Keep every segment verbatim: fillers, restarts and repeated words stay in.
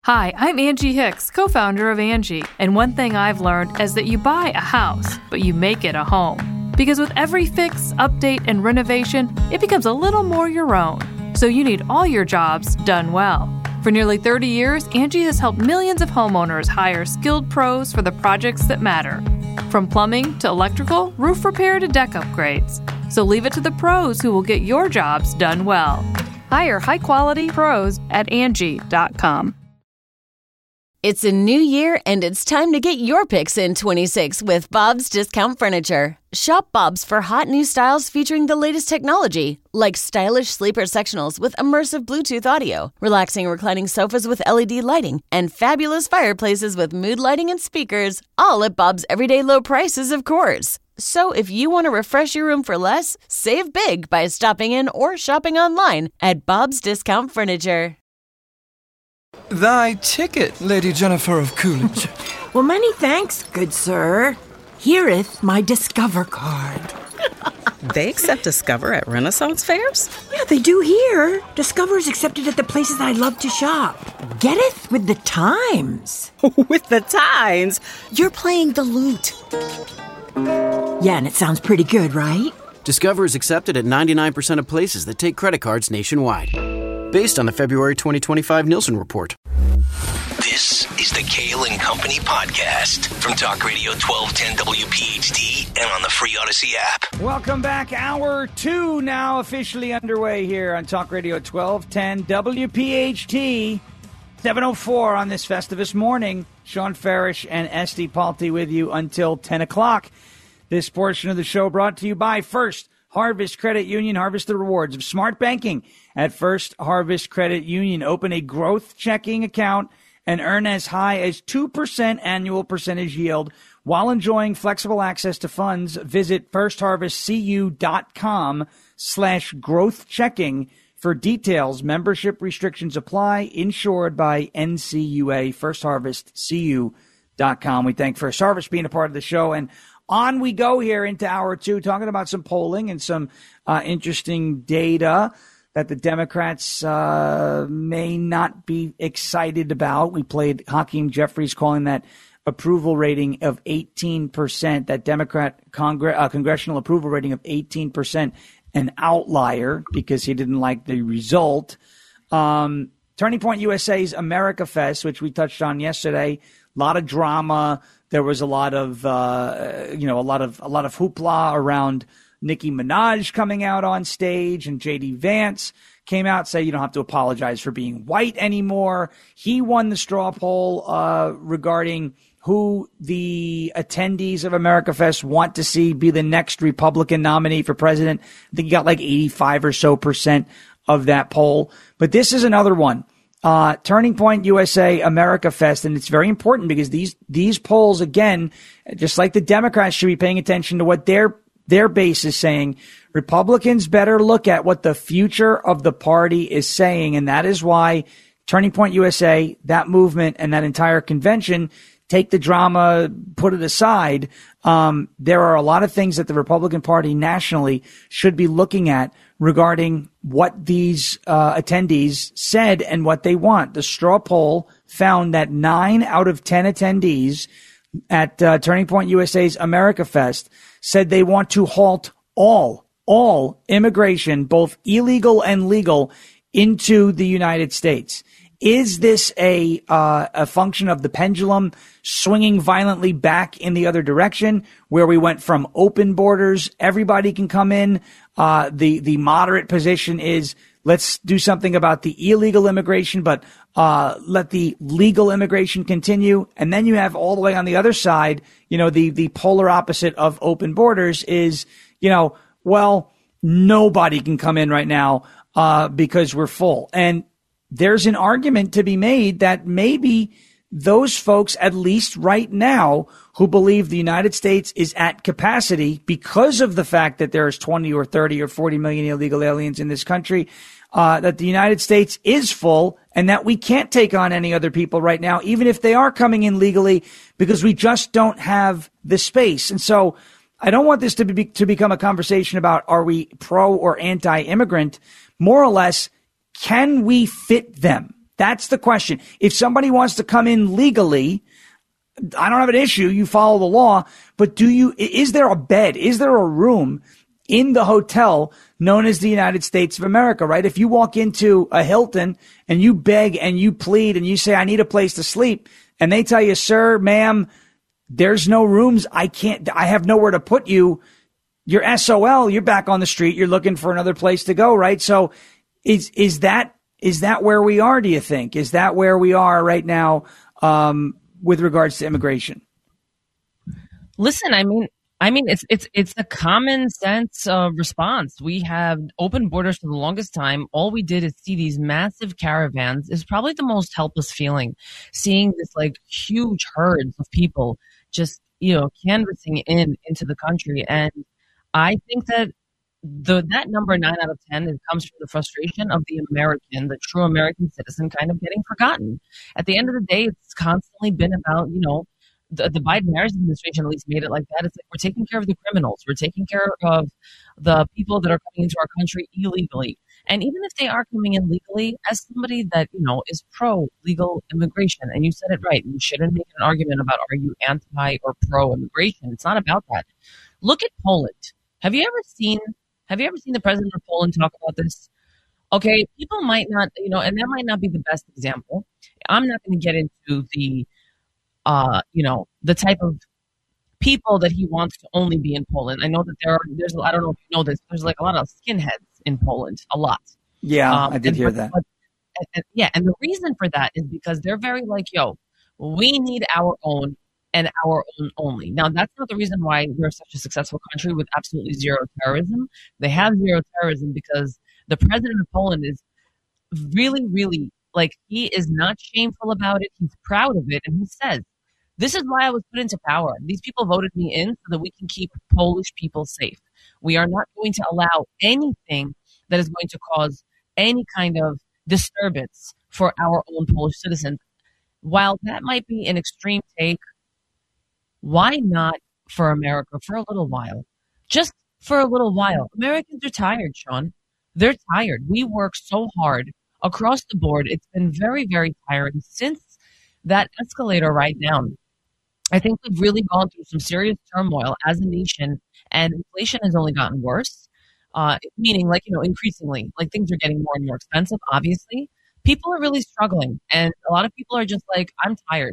Hi, I'm Angie Hicks, co-founder of Angie, and one thing I've learned is that you buy a house, but you make it a home. Because with every fix, update, and renovation, it becomes a little more your own. So you need all your jobs done well. For nearly thirty years, Angie has helped millions of homeowners hire skilled pros for the projects that matter. From plumbing to electrical, roof repair to deck upgrades. So leave it to the pros who will get your jobs done well. Hire high-quality pros at Angie dot com. It's a new year, and it's time to get your picks in twenty-six with Bob's Discount Furniture. Shop Bob's for hot new styles featuring the latest technology, like stylish sleeper sectionals with immersive Bluetooth audio, relaxing reclining sofas with L E D lighting, and fabulous fireplaces with mood lighting and speakers, all at Bob's everyday low prices, of course. So if you want to refresh your room for less, save big by stopping in or shopping online at Bob's Discount Furniture. Thy ticket, Lady Jennifer of Coolidge. Well, many thanks, good sir. Hereeth my Discover card. They accept Discover at Renaissance fairs? Yeah, they do here. Discover is accepted at the places I love to shop. Getteth with the times. With the times? You're playing the lute. Yeah, and it sounds pretty good, right? Discover is accepted at ninety-nine percent of places that take credit cards nationwide. Based on the February twenty twenty-five Nielsen report. This is the Kale and Company podcast from Talk Radio twelve ten W P H T and on the free Odyssey app. Welcome back. Hour two now officially underway here on Talk Radio twelve ten W P H T. seven oh four on this Festivus morning. Sean Farish and Esty Palti with you until ten o'clock. This portion of the show brought to you by First Harvest Credit Union. Harvest the rewards of smart banking at First Harvest Credit Union. Open a growth checking account and earn as high as two percent annual percentage yield while enjoying flexible access to funds. Visit firstharvestcu.com slash growth checking for details. Membership restrictions apply. Insured by N C U A. first harvest c u dot com. We thank First Harvest being a part of the show. And on we go here into hour two, talking about some polling and some uh, interesting data that the Democrats uh, may not be excited about. We played Hakeem Jeffries calling that approval rating of eighteen percent, that Democrat Congre- uh, congressional approval rating of eighteen percent, an outlier because he didn't like the result. Um, Turning Point U S A's America Fest, which we touched on yesterday, a lot of drama. There was a lot of, uh, you know, a lot of a lot of hoopla around Nicki Minaj coming out on stage, and J D Vance came out, say you don't have to apologize for being white anymore. He won the straw poll uh, regarding who the attendees of America Fest want to see be the next Republican nominee for president. I think he got like eighty-five or so percent of that poll. But this is another one. Uh, Turning Point U S A America Fest, and it's very important because these these polls, again, just like the Democrats should be paying attention to what their their base is saying. Republicans better look at what the future of the party is saying, and that is why Turning Point U S A, that movement, and that entire convention, take the drama, put it aside. Um, there are a lot of things that the Republican Party nationally should be looking at regarding what these uh, attendees said and what they want. The straw poll found that nine out of ten attendees at uh, Turning Point U S A's America Fest said they want to halt all, all immigration, both illegal and legal, into the United States. Is this a uh, a function of the pendulum swinging violently back in the other direction, where we went from open borders, everybody can come in? Uh, the the moderate position is let's do something about the illegal immigration, but uh, let the legal immigration continue. And then you have all the way on the other side, you know, the the polar opposite of open borders is, you know, well, nobody can come in right now uh, because we're full. And there's an argument to be made that maybe those folks, at least right now, who believe the United States is at capacity because of the fact that there's twenty or thirty or forty million illegal aliens in this country, uh, that the United States is full and that we can't take on any other people right now, even if they are coming in legally, because we just don't have the space. And so I don't want this to be to become a conversation about are we pro or anti-immigrant. More or less, can we fit them? That's the question. If somebody wants to come in legally, I don't have an issue. You follow the law, but do you, is there a bed? Is there a room in the hotel known as the United States of America, right? If you walk into a Hilton and you beg and you plead and you say, I need a place to sleep, and they tell you, sir, ma'am, there's no rooms. I can't, I have nowhere to put you. You're S O L. You're back on the street. You're looking for another place to go, right? So is, is that, is that where we are, do you think? Is that where we are right now, um, with regards to immigration? Listen, I mean, I mean, it's it's it's a common sense uh, response. We have open borders for the longest time. All we did is see these massive caravans. Is probably the most helpless feeling, seeing this like huge herds of people just, you know, canvassing in into the country. And I think that the that number nine out of ten it comes from the frustration of the American, the true American citizen, kind of getting forgotten. At the end of the day, it's constantly been about, you know, the, the Biden-Harris administration at least made it like that. It's like we're taking care of the criminals. We're taking care of the people that are coming into our country illegally. And even if they are coming in legally, as somebody that, you know, is pro-legal immigration, and you said it right, you shouldn't make an argument about are you anti or pro-immigration. It's not about that. Look at Poland. Have you ever seen Have you ever seen the president of Poland talk about this? Okay, people might not, you know, and that might not be the best example. I'm not going to get into the, uh, you know, the type of people that he wants to only be in Poland. I know that there are, there's, I don't know if you know this, there's like a lot of skinheads in Poland, a lot. Yeah, um, I did and, hear but, that. But, and, yeah, and the reason for that is because they're very like, yo, we need our own and our own only. Now, that's not the reason why we're such a successful country with absolutely zero terrorism. They have zero terrorism because the president of Poland is really, really, like, he is not shameful about it. He's proud of it. And he says, this is why I was put into power. These people voted me in so that we can keep Polish people safe. We are not going to allow anything that is going to cause any kind of disturbance for our own Polish citizens. While that might be an extreme take, why not for America for a little while? Just for a little while. Americans are tired, Sean. They're tired. We work so hard across the board. It's been very, very tiring since that escalator ride down. I think we've really gone through some serious turmoil as a nation, and inflation has only gotten worse, uh, meaning like, you know, increasingly, like things are getting more and more expensive, obviously. People are really struggling, and a lot of people are just like, I'm tired.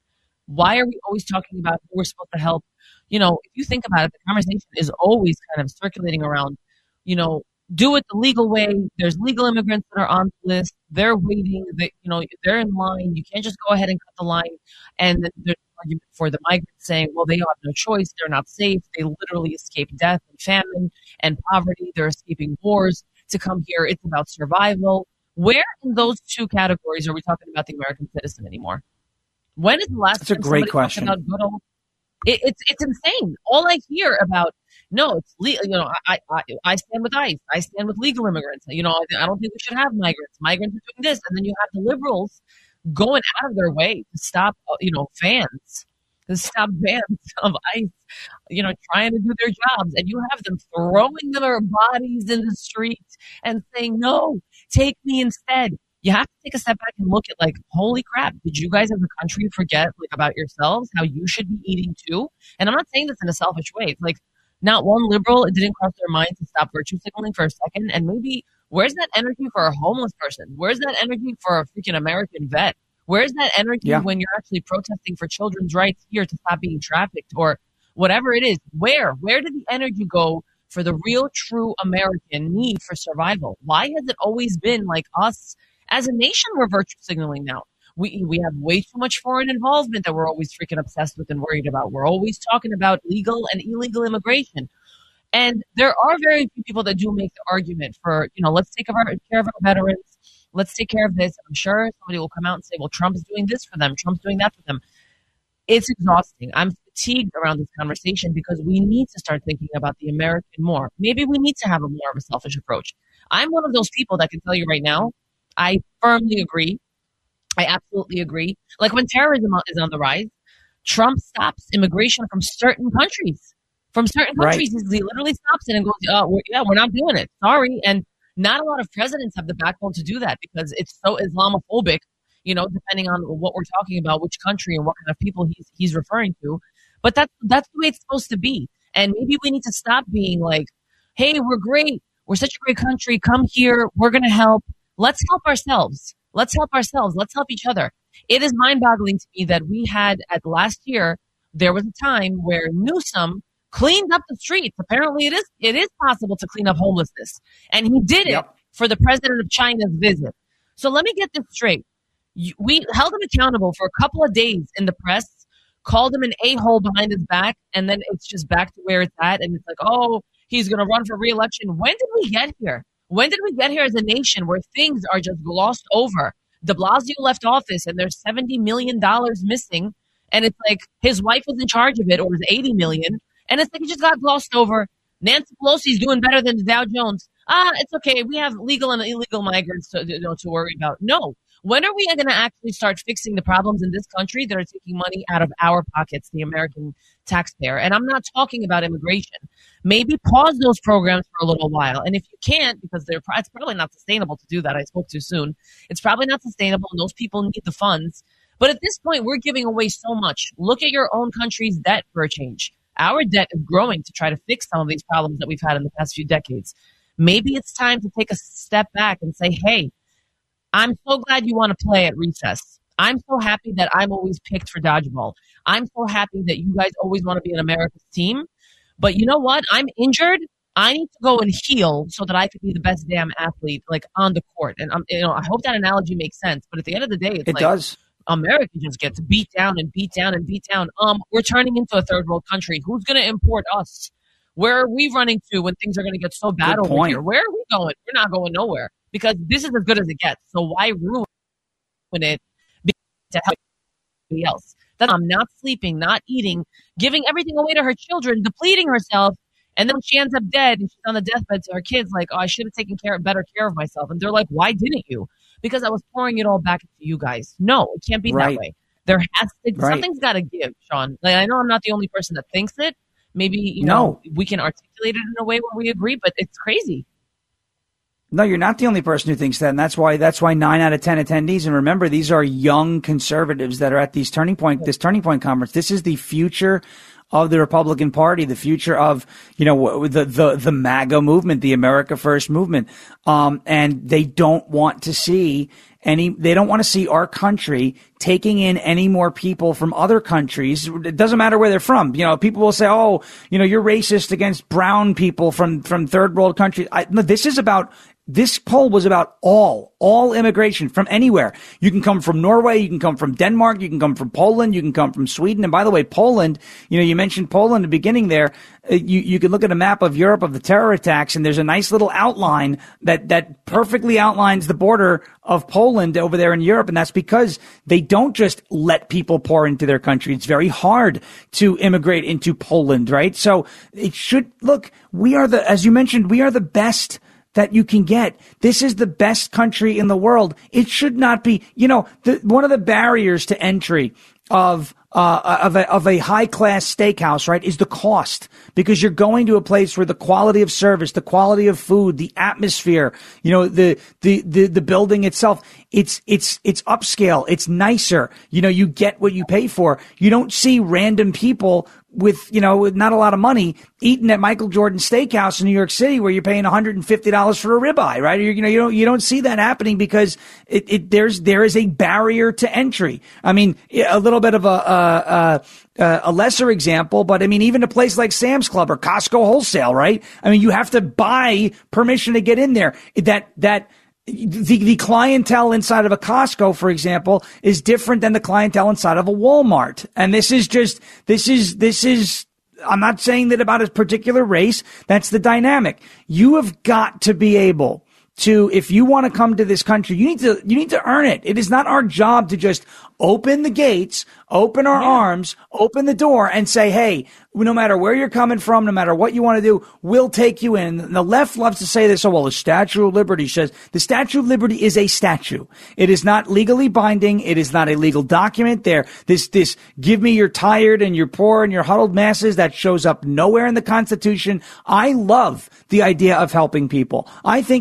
Why are we always talking about who we're supposed to help? You know, if you think about it, the conversation is always kind of circulating around, you know, do it the legal way. There's legal immigrants that are on the list. They're waiting. They, you know, they're in line. You can't just go ahead and cut the line. And then there's an argument for the migrants saying, well, they have no choice. They're not safe. They literally escape death and famine and poverty. They're escaping wars to come here. It's about survival. Where in those two categories are we talking about the American citizen anymore? When is the last That's a great question. About good old, it, it's it's insane. All I hear about, no, it's legal. You know, I, I I stand with ICE. I stand with legal immigrants. You know, I, I don't think we should have migrants. Migrants are doing this, and then you have the liberals going out of their way to stop, you know, fans, to stop fans of ICE, you know, trying to do their jobs, and you have them throwing their bodies in the street and saying, no, take me instead. You have to take a step back and look at, like, holy crap, did you guys as a country forget, like, about yourselves, how you should be eating too? And I'm not saying this in a selfish way. It's like, not one liberal, it didn't cross their mind to stop virtue signaling for a second. And maybe, where's that energy for a homeless person? Where's that energy for a freaking American vet? Where's that energy yeah. when you're actually protesting for children's rights here to stop being trafficked or whatever it is? Where? Where did the energy go for the real, true American need for survival? Why has it always been like us? As a nation, we're virtue signaling now. We we have way too much foreign involvement that we're always freaking obsessed with and worried about. We're always talking about legal and illegal immigration. And there are very few people that do make the argument for, you know, let's take care of our veterans. Let's take care of this. I'm sure somebody will come out and say, well, Trump is doing this for them. Trump's doing that for them. It's exhausting. I'm fatigued around this conversation because we need to start thinking about the American more. Maybe we need to have a more of a selfish approach. I'm one of those people that can tell you right now, I firmly agree. I absolutely agree. Like when terrorism is on the rise, Trump stops immigration from certain countries. From certain countries, right. He literally stops it and goes, oh, we're, yeah, we're not doing it. Sorry. And not a lot of presidents have the backbone to do that because it's so Islamophobic you know, depending on what we're talking about, which country and what kind of people he's he's referring to. But that's that's the way it's supposed to be. And maybe we need to stop being like, hey, we're great. We're such a great country. Come here. We're going to help. Let's help ourselves. Let's help ourselves. Let's help each other. It is mind-boggling to me that we had at last year, there was a time where Newsom cleaned up the streets. Apparently it is it is possible to clean up homelessness. And he did it yep. for the president of China's visit. So let me get this straight. We held him accountable for a couple of days in the press, called him an a-hole behind his back, and then it's just back to where it's at. And it's like, oh, he's going to run for re-election. When did we get here? When did we get here as a nation where things are just glossed over? De Blasio left office and there's seventy million dollars missing. And it's like his wife was in charge of it, or it was eighty million dollars. And it's like it just got glossed over. Nancy Pelosi's doing better than the Dow Jones. Ah, it's okay. We have legal and illegal migrants to, you know, to worry about. No. When are we going to actually start fixing the problems in this country that are taking money out of our pockets, the American taxpayer? And I'm not talking about immigration. Maybe pause those programs for a little while. And if you can't, because they're, it's probably not sustainable to do that. I spoke too soon. It's probably not sustainable, and those people need the funds. But at this point, we're giving away so much. Look at your own country's debt for a change. Our debt is growing to try to fix some of these problems that we've had in the past few decades. Maybe it's time to take a step back and say, hey, I'm so glad you want to play at recess. I'm so happy that I'm always picked for dodgeball. I'm so happy that you guys always want to be an America's team. But you know what? I'm injured. I need to go and heal so that I could be the best damn athlete, like on the court. And I'm, you know, I hope that analogy makes sense. But at the end of the day, it's it like does. America just gets beat down and beat down and beat down. Um, we're turning into a third world country. Who's going to import us? Where are we running to when things are going to get so bad Good over point. here? Where are we going? We're not going nowhere, because this is as good as it gets. So why ruin it to help somebody else? That I'm not sleeping, not eating, giving everything away to her children, depleting herself, and then when she ends up dead and she's on the deathbed to her kids, like, oh, I should have taken care, better care of myself. And they're like, why didn't you? Because I was pouring it all back into you guys. No, it can't be Right. that way. There has to, Right. something's got to give, Sean. Like, I know I'm not the only person that thinks it. Maybe, you No. know, we can articulate it in a way where we agree, but it's crazy. No, you're not the only person who thinks that, and that's why that's why nine out of ten attendees. And remember, these are young conservatives that are at these turning point this turning point conference. This is the future of the Republican Party, the future of, you know, the the the MAGA movement, the America First movement, um, and they don't want to see any. They don't want to see our country taking in any more people from other countries. It doesn't matter where they're from. You know, people will say, "Oh, you know, you're racist against brown people from from third world countries." I, no, this is about. This poll was about all, all immigration from anywhere. You can come from Norway, you can come from Denmark, you can come from Poland, you can come from Sweden. And by the way, Poland, you know, you mentioned Poland at the beginning there. Uh, you, you can look at a map of Europe of the terror attacks, and there's a nice little outline that, that perfectly outlines the border of Poland over there in Europe. And that's because they don't just let people pour into their country. It's very hard to immigrate into Poland, right? So it should, look, we are the, as you mentioned, we are the best that you can get. This is the best country in the world. It should not be, you know, the, one of the barriers to entry of, uh, of a, of a high class steakhouse, right, is the cost, because you're going to a place where the quality of service, the quality of food, the atmosphere, you know, the, the, the, the building itself, it's, it's, it's upscale. It's nicer. You know, you get what you pay for. You don't see random people with, you know, with not a lot of money eating at Michael Jordan Steakhouse in New York City, where you're paying one hundred fifty dollars for a ribeye, right? You're, you know, you don't, you don't see that happening because it, it, there's, there is a barrier to entry. I mean, a little bit of a, a, a, a lesser example, but I mean, even a place like Sam's Club or Costco Wholesale, right? I mean, you have to buy permission to get in there. That, that, The, the clientele inside of a Costco, for example, is different than the clientele inside of a Walmart. And this is just, this is, this is, I'm not saying that about a particular race. That's the dynamic. You have got to be able to, if you want to come to this country, you need to, you need to earn it. It is not our job to just open the gates, open our Yeah. arms, open the door and say, hey, no matter where you're coming from, no matter what you want to do, we'll take you in. And the left loves to say this. Oh, well, the Statue of Liberty says the Statue of Liberty is a statue. It is not legally binding. It is not a legal document. There, this, this, give me your tired and your poor and your huddled masses, that shows up nowhere in the Constitution. I love the idea of helping people. I think it's great.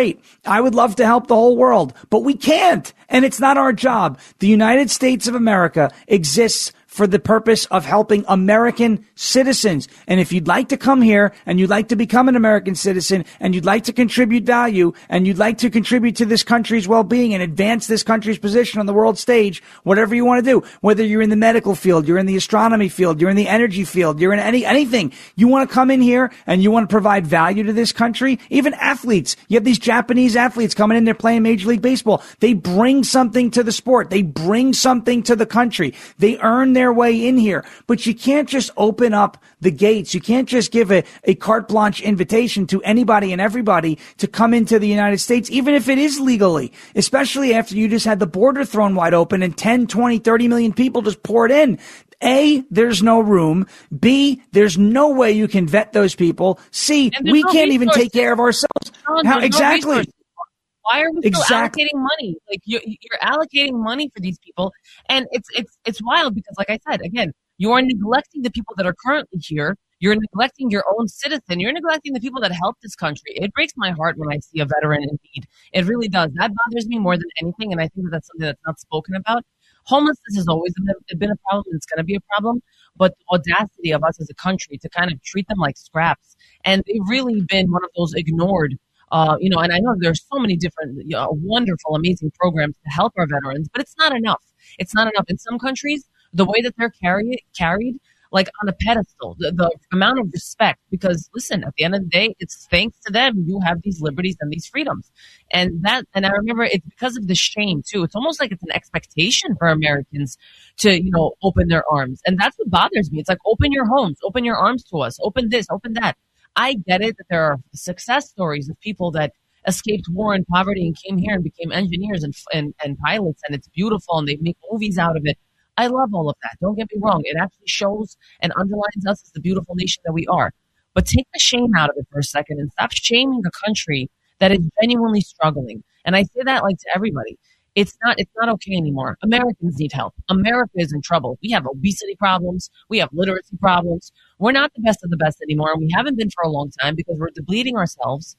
great. I would love to help the whole world, but we can't. And it's not our job. The United States of America exists for the purpose of helping American citizens. And if you'd like to come here and you'd like to become an American citizen and you'd like to contribute value and you'd like to contribute to this country's well-being and advance this country's position on the world stage, whatever you want to do, whether you're in the medical field, you're in the astronomy field, you're in the energy field, you're in any anything, you want to come in here and you want to provide value to this country, even athletes. You have these Japanese athletes coming in there playing Major League Baseball. They bring something to the sport. They bring something to the country. They earn their way in here, but you can't just open up the gates. You can't just give a, a carte blanche invitation to anybody and everybody to come into the United States, even if it is legally, especially after you just had the border thrown wide open and ten, twenty, thirty million people just poured in. A, there's no room. B, there's no way you can vet those people. C, we no can't resources. even take care of ourselves. Sean, How, no exactly. Resources. Why are we still Exactly. allocating money? Like you're, you're allocating money for these people, and it's it's it's wild because, like I said, again, you are neglecting the people that are currently here. You're neglecting your own citizen. You're neglecting the people that help this country. It breaks my heart when I see a veteran in need. It really does. That bothers me more than anything, and I think that that's something that's not spoken about. Homelessness has always been, been a problem, and it's going to be a problem. But the audacity of us as a country to kind of treat them like scraps, and they've really been one of those ignored. Uh, you know, and I know there's so many different, you know, wonderful, amazing programs to help our veterans, but it's not enough. It's not enough. In some countries, the way that they're carried, carried like on a pedestal, the, the amount of respect, because listen, at the end of the day, it's thanks to them you have these liberties and these freedoms. And that, and I remember it's because of the shame too. It's almost like it's an expectation for Americans to, you know, open their arms. And that's what bothers me. It's like, open your homes, open your arms to us, open this, open that. I get it that there are success stories of people that escaped war and poverty and came here and became engineers and, and, and pilots, and it's beautiful, and they make movies out of it. I love all of that. Don't get me wrong. It actually shows and underlines us as the beautiful nation that we are. But take the shame out of it for a second and stop shaming a country that is genuinely struggling. And I say that like to everybody. It's not, it's not okay anymore. Americans need help. America is in trouble. We have obesity problems. We have literacy problems. We're not the best of the best anymore. And we haven't been for a long time because we're depleting ourselves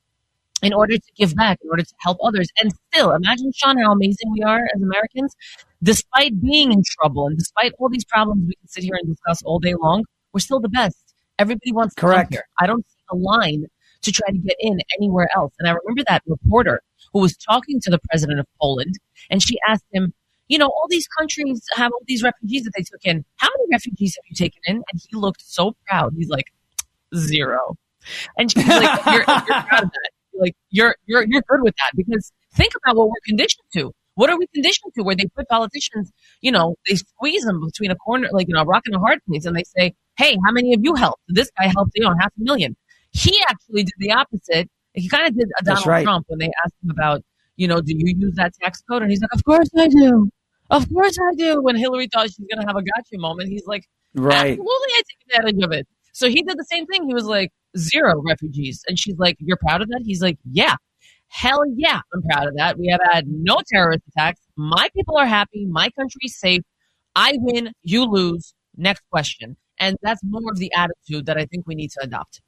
in order to give back, in order to help others. And still, imagine, Sean, how amazing we are as Americans. Despite being in trouble and despite all these problems we can sit here and discuss all day long, we're still the best. Everybody wants to Correct. come here. I don't see a line to try to get in anywhere else. And I remember that reporter who was talking to the president of Poland, and she asked him, you know, all these countries have all these refugees that they took in. How many refugees have you taken in? And he looked so proud. He's like, zero. And she's like, you're, you're proud of that. Like, you're, you're, you're good with that, because think about what we're conditioned to. What are we conditioned to? Where they put politicians, you know, they squeeze them between a corner, like, you know, a rock and a hard place, and they say, hey, how many of you helped? This guy helped, you know, half a million. He actually did the opposite. He kind of did a Donald right. Trump when they asked him about, you know, do you use that tax code? And he's like, of course I do. Of course I do. When Hillary thought she's going to have a gotcha moment, he's like, Right. absolutely, I take advantage of it. So he did the same thing. He was like, zero refugees. And she's like, you're proud of that? He's like, yeah. Hell yeah, I'm proud of that. We have had no terrorist attacks. My people are happy. My country's safe. I win, you lose. Next question. And that's more of the attitude that I think we need to adopt.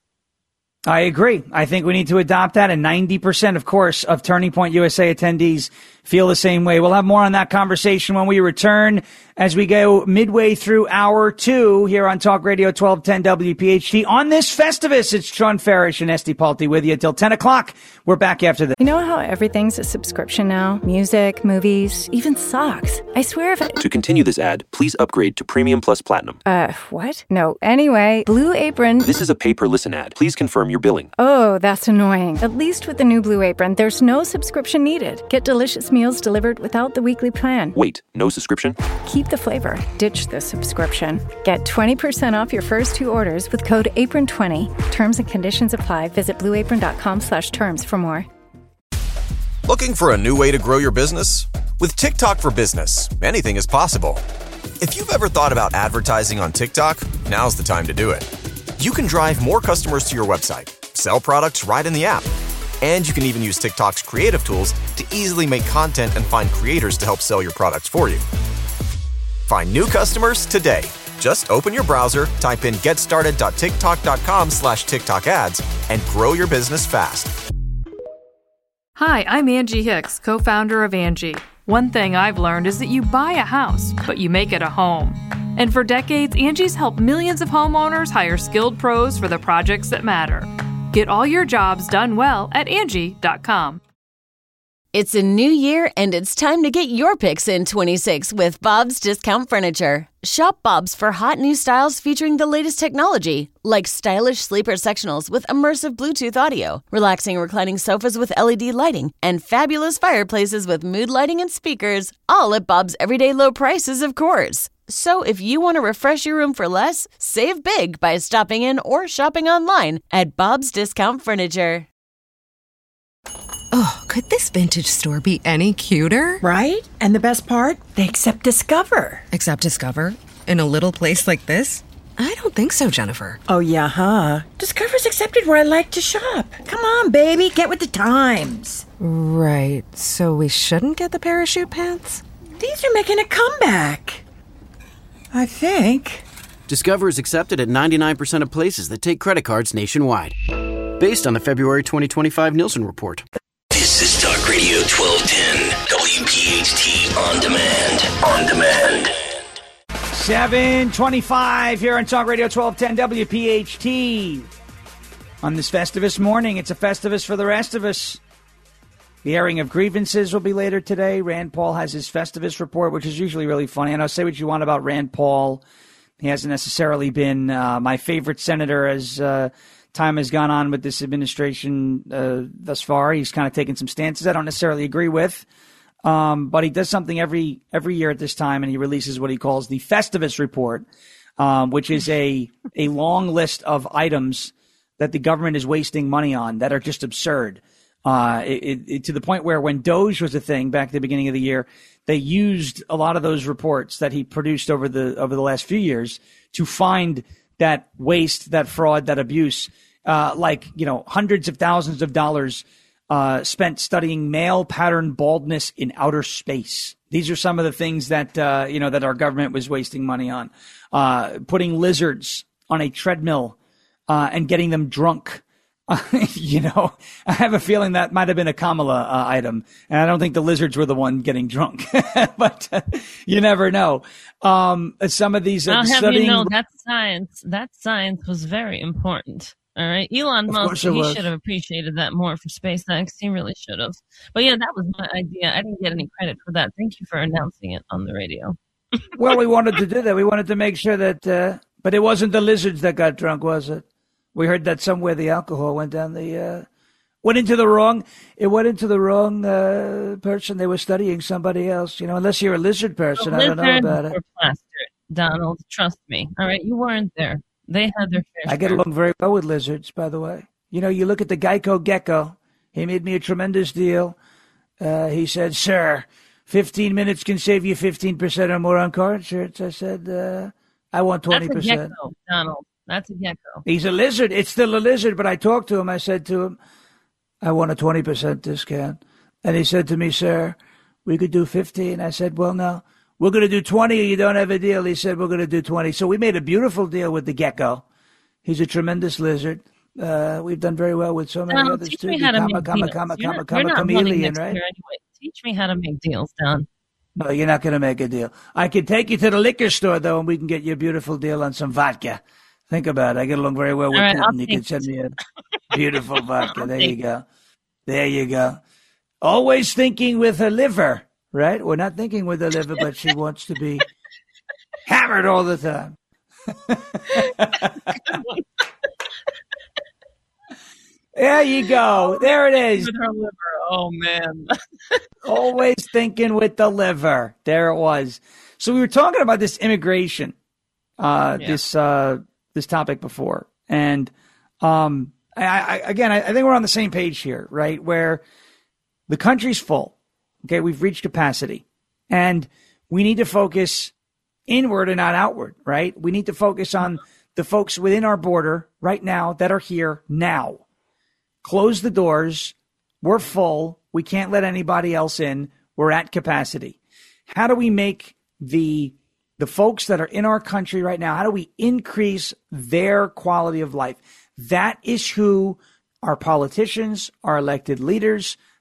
I agree. I think we need to adopt that. And ninety percent, of course, of Turning Point U S A attendees feel the same way. We'll have more on that conversation when we return as we go midway through hour two here on Talk Radio twelve ten W P H T. On this Festivus, it's Sean Farish and Esty Palti with you until ten o'clock. We're back after this. You know how everything's a subscription now? Music, movies, even socks. I swear if I... To continue this ad, please upgrade to Premium Plus Platinum. Uh, what? No. Anyway, Blue Apron... This is a pay-per-listen ad. Please confirm your billing. Oh, that's annoying. At least with the new Blue Apron, there's no subscription needed. Get delicious meals delivered without the weekly plan. Wait, no subscription? Keep the flavor. Ditch the subscription. Get twenty percent off your first two orders with code apron twenty. Terms and conditions apply. Visit blueapron.com slash terms for more. Looking for a new way to grow your business? With TikTok for Business, anything is possible. If you've ever thought about advertising on TikTok, now's the time to do it. You can drive more customers to your website, sell products right in the app, and you can even use TikTok's creative tools to easily make content and find creators to help sell your products for you. Find new customers today. Just open your browser, type in getstarted.tiktok.com slash TikTok ads, and grow your business fast. Hi, I'm Angie Hicks, co-founder of Angie. One thing I've learned is that you buy a house, but you make it a home. And for decades, Angie's helped millions of homeowners hire skilled pros for the projects that matter. Get all your jobs done well at Angie dot com. It's a new year, and it's time to get your picks in twenty-six with Bob's Discount Furniture. Shop Bob's for hot new styles featuring the latest technology, like stylish sleeper sectionals with immersive Bluetooth audio, relaxing reclining sofas with L E D lighting, and fabulous fireplaces with mood lighting and speakers, all at Bob's everyday low prices, of course. So if you want to refresh your room for less, save big by stopping in or shopping online at Bob's Discount Furniture. Oh, could this vintage store be any cuter? Right? And the best part? They accept Discover. Accept Discover? In a little place like this? I don't think so, Jennifer. Oh, yeah, huh? Discover's accepted where I like to shop. Come on, baby, get with the times. Right, so we shouldn't get the parachute pants? These are making a comeback. I think. Discover is accepted at ninety-nine percent of places that take credit cards nationwide. Based on the February twenty twenty-five Nielsen report. This is Talk Radio twelve ten, W P H T On Demand. On Demand. seven twenty-five here on Talk Radio twelve ten W P H T. On this Festivus morning, it's a Festivus for the rest of us. The airing of grievances will be later today. Rand Paul has his Festivus report, which is usually really funny. And I'll say what you want about Rand Paul. He hasn't necessarily been uh, my favorite senator as uh, time has gone on with this administration uh, thus far. He's kind of taken some stances I don't necessarily agree with. Um, but he does something every every year at this time, and he releases what he calls the Festivus report, um, which is a, a long list of items that the government is wasting money on that are just absurd. Uh, it, it, to the point where when Doge was a thing back at the beginning of the year, they used a lot of those reports that he produced over the over the last few years to find that waste, that fraud, that abuse, uh, like, you know, hundreds of thousands of dollars uh, spent studying male pattern baldness in outer space. These are some of the things that, uh, you know, that our government was wasting money on. Uh, putting lizards on a treadmill uh, and getting them drunk. You know, I have a feeling that might have been a Kamala uh, item, and I don't think the lizards were the one getting drunk, but uh, you never know. Um, some of these, uh, I'll have studying... you know that science, that science was very important. All right, Elon Musk, he should have appreciated that more for SpaceX. He really should have. But yeah, that was my idea. I didn't get any credit for that. Thank you for announcing it on the radio. Well, we wanted to do that. We wanted to make sure that, uh, but it wasn't the lizards that got drunk, was it? We heard that somewhere the alcohol went down the, uh, went into the wrong, it went into the wrong uh, person. They were studying somebody else. You know, unless you're a lizard person, I don't know about it. Were plastered, Donald. Trust me. All right, you weren't there. They had their fair I get along very well with lizards, by the way. You know, you look at the Geico gecko. He made me a tremendous deal. Uh, he said, sir, fifteen minutes can save you fifteen percent or more on car insurance. I said, uh, I want twenty percent. That's a gecko, Donald. That's a gecko. He's a lizard. It's still a lizard, but I talked to him. I said to him, I want a twenty percent discount. And he said to me, sir, we could do fifteen. I said, well, no, we're going to do twenty or you don't have a deal. He said, we're going to do twenty. So we made a beautiful deal with the gecko. He's a tremendous lizard. Uh, we've done very well with so many Donald, others teach too. me how to comma, make comma, deals. comma, You're comma, not, comma, you're not chameleon, running next right? year anyway. Teach me how to make deals, Don. No, you're not going to make a deal. I can take you to the liquor store, though, and we can get you a beautiful deal on some vodka. Think about it. I get along very well with All right, Putin. I'll You take can send it. me a beautiful vodka. There take you go. There you go. Always thinking with her liver, right? We're not thinking with her liver, but she wants to be hammered all the time. There you go. There it is. With her liver. Oh, man. Always thinking with the liver. There it was. So we were talking about this immigration, uh, Yeah. this uh, this topic before, and um, I, I, again, I, I think we're on the same page here, right? Where the country's full. Okay, we've reached capacity, and we need to focus inward and not outward, right? We need to focus on the folks within our border right now that are here now. Close the doors. We're full. We can't let anybody else in. We're at capacity. How do we make the the folks that are in our country right now, how do we increase their quality of life? That is who our politicians, our elected leaders,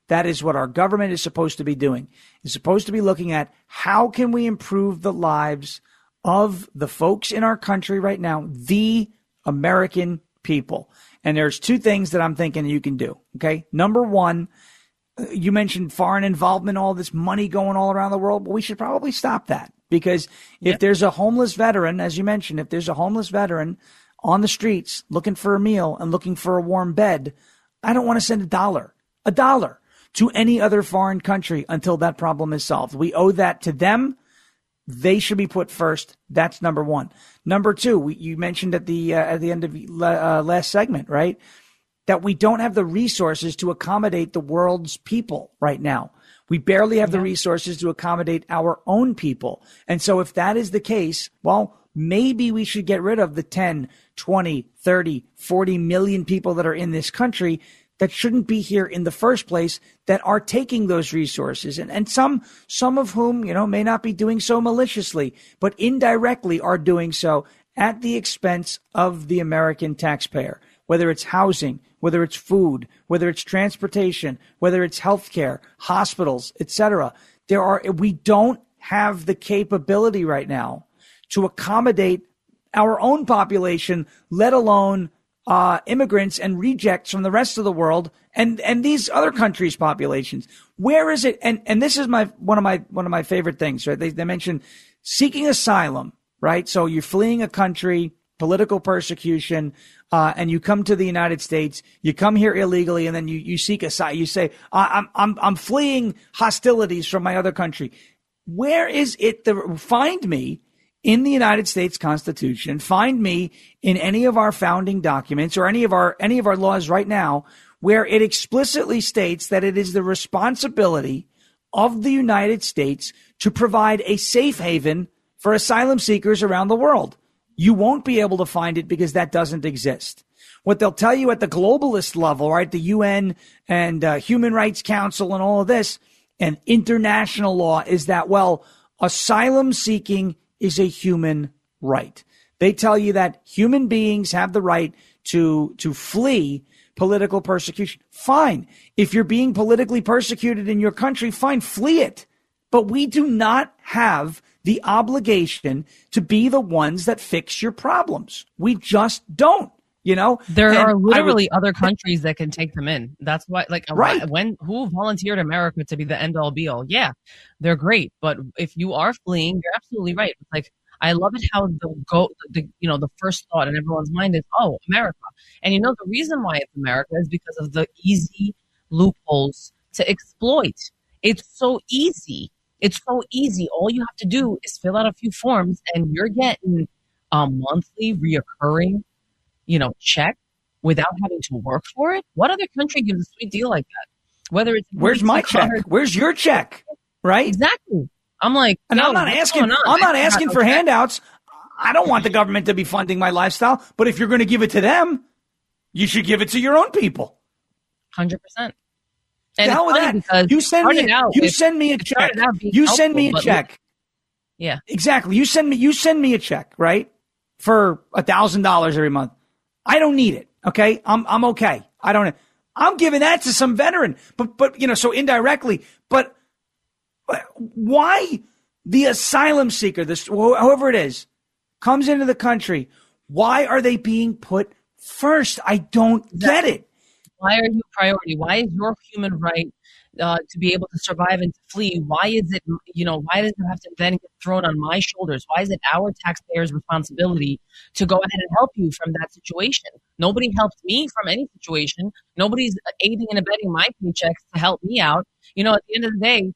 That is what our government is supposed to be doing. It's supposed to be looking at how can we improve the lives of the folks in our country right now, the American people. And there's two things that I'm thinking you can do. Okay. Number one, you mentioned foreign involvement, all this money going all around the world. Well, we should probably stop that, because if yep. there's a homeless veteran, as you mentioned, if there's a homeless veteran on the streets looking for a meal and looking for a warm bed, I don't want to send a dollar, a dollar to any other foreign country until that problem is solved. We owe that to them. They should be put first. That's number one. Number two, we, you mentioned at the uh, at the end of uh, last segment, right, that we don't have the resources to accommodate the world's people right now. We barely have yeah. the resources to accommodate our own people. And so if that is the case, well, maybe we should get rid of the ten, twenty, thirty, forty million people that are in this country that shouldn't be here in the first place, that are taking those resources. And, and some, some of whom, you know, may not be doing so maliciously, but indirectly are doing so at the expense of the American taxpayer, whether it's housing, whether it's food, whether it's transportation, whether it's healthcare, hospitals, et cetera. There are, we don't have the capability right now to accommodate our own population, let alone Uh, immigrants and rejects from the rest of the world and, and these other countries' populations. Where is it? And, and this is my, one of my, one of my favorite things, right? They, they mentioned seeking asylum, right? So you're fleeing a country, political persecution, uh, and you come to the United States, you come here illegally, and then you, you seek asylum. You say, I'm, I'm, I'm fleeing hostilities from my other country. Where is it? The, find me in the United States Constitution, find me in any of our founding documents or any of our any of our laws right now where it explicitly states that it is the responsibility of the United States to provide a safe haven for asylum seekers around the world. You won't be able to find it because that doesn't exist. What they'll tell you at the globalist level, right, the U N and uh, Human Rights Council and all of this and international law is that, well, asylum seeking is a human right. They tell you that human beings have the right to, to flee political persecution. Fine. If you're being politically persecuted in your country, fine, flee it. But we do not have the obligation to be the ones that fix your problems. We just don't. You know, there and are literally would, other countries that can take them in. That's why, like, right. when who volunteered America to be the end all be all? Yeah, they're great. But if you are fleeing, you're absolutely right. It's like, I love it how the go, the, you know, the first thought in everyone's mind is, oh, America. And you know, the reason why it's America is because of the easy loopholes to exploit. It's so easy. It's so easy. All you have to do is fill out a few forms and you're getting a monthly reoccurring, you know, check without having to work for it. What other country gives a sweet deal like that? Whether it's where's my check? Card, where's your check? Right? Exactly. I'm like, and I'm not asking. I'm not asking for handouts. I don't want the government to be funding my lifestyle. But if you're going to give it to them, you should give it to your own people. Hundred percent. And hell with that. You send me. Out, you send me a check. You helpful, send me a check. Look, yeah. Exactly. You send me. You send me a check, right, for a thousand dollars every month. I don't need it. Okay. I'm, I'm okay. I don't, I'm giving that to some veteran, but, but, you know, so indirectly, but, but why the asylum seeker, this, whoever it is, comes into the country? Why are they being put first? I don't get it. Why are you a priority? Why is your human right uh, to be able to survive and to flee? Why is it, you know, why does it have to then get thrown on my shoulders? Why is it our taxpayers' responsibility to go ahead and help you from that situation? Nobody helped me from any situation. Nobody's aiding and abetting my paychecks to help me out. You know, at the end of the day,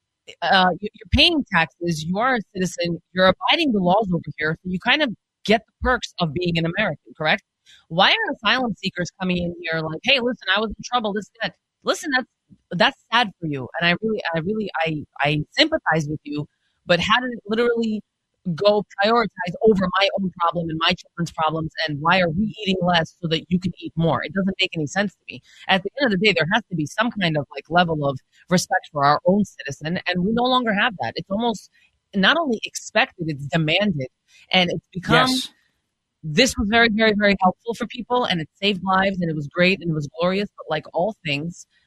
uh, you're paying taxes. You are a citizen. You're abiding the laws over here. So you kind of get the perks of being an American, correct? Why are asylum seekers coming in here like, hey, listen, I was in trouble, this, that. Listen, that's that's sad for you. And I really, I really, I, I sympathize with you. But how did it literally go prioritize over my own problem and my children's problems? And why are we eating less so that you can eat more? It doesn't make any sense to me. At the end of the day, there has to be some kind of like level of respect for our own citizen. And we no longer have that. It's almost not only expected, it's demanded. And it's become... Yes. This was very, very, very helpful for people, and it saved lives, and it was great, and it was glorious. But like all things,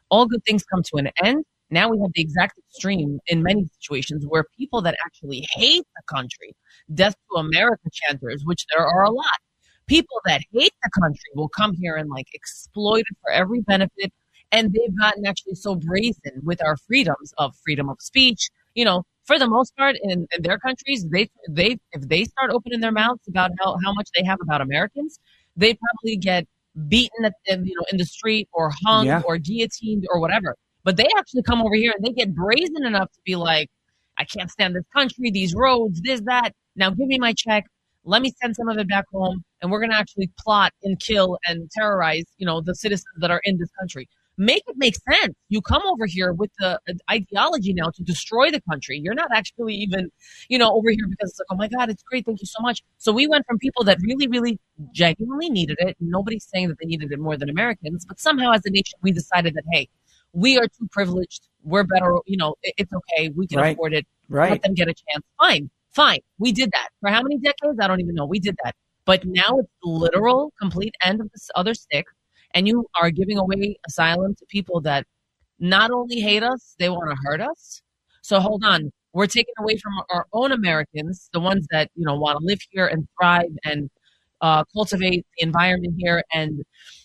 all good things come to an end. Now we have the exact extreme in many situations where people that actually hate the country, death to America chanters, which there are a lot, people that hate the country will come here and like exploit it for every benefit. And they've gotten actually so brazen with our freedoms of freedom of speech. You know, for the most part, in, in their countries, they they if they start opening their mouths about how, how much they have about Americans, they probably get beaten at, you know, in the street or hung Yeah. or guillotined or whatever. But they actually come over here and they get brazen enough to be like, I can't stand this country, these roads, this, that. Now give me my check. Let me send some of it back home. And we're going to actually plot and kill and terrorize, you know, the citizens that are in this country. Make it make sense. You come over here with the ideology now to destroy the country. You're not actually even, you know, over here because it's like, oh my God, it's great. Thank you so much. So we went from people that really, really genuinely needed it. Nobody's saying that they needed it more than Americans, but somehow as a nation, we decided that, hey, we are too privileged. We're better. You know, it, it's okay. We can Right. afford it. Right. Let them get a chance. Fine. Fine. We did that. For how many decades? I don't even know. We did that. But now it's the literal complete end of this other stick. And you are giving away asylum to people that not only hate us, they want to hurt us. So hold on. We're taking away from our own Americans, the ones that, you know, want to live here and thrive and uh, cultivate the environment here and,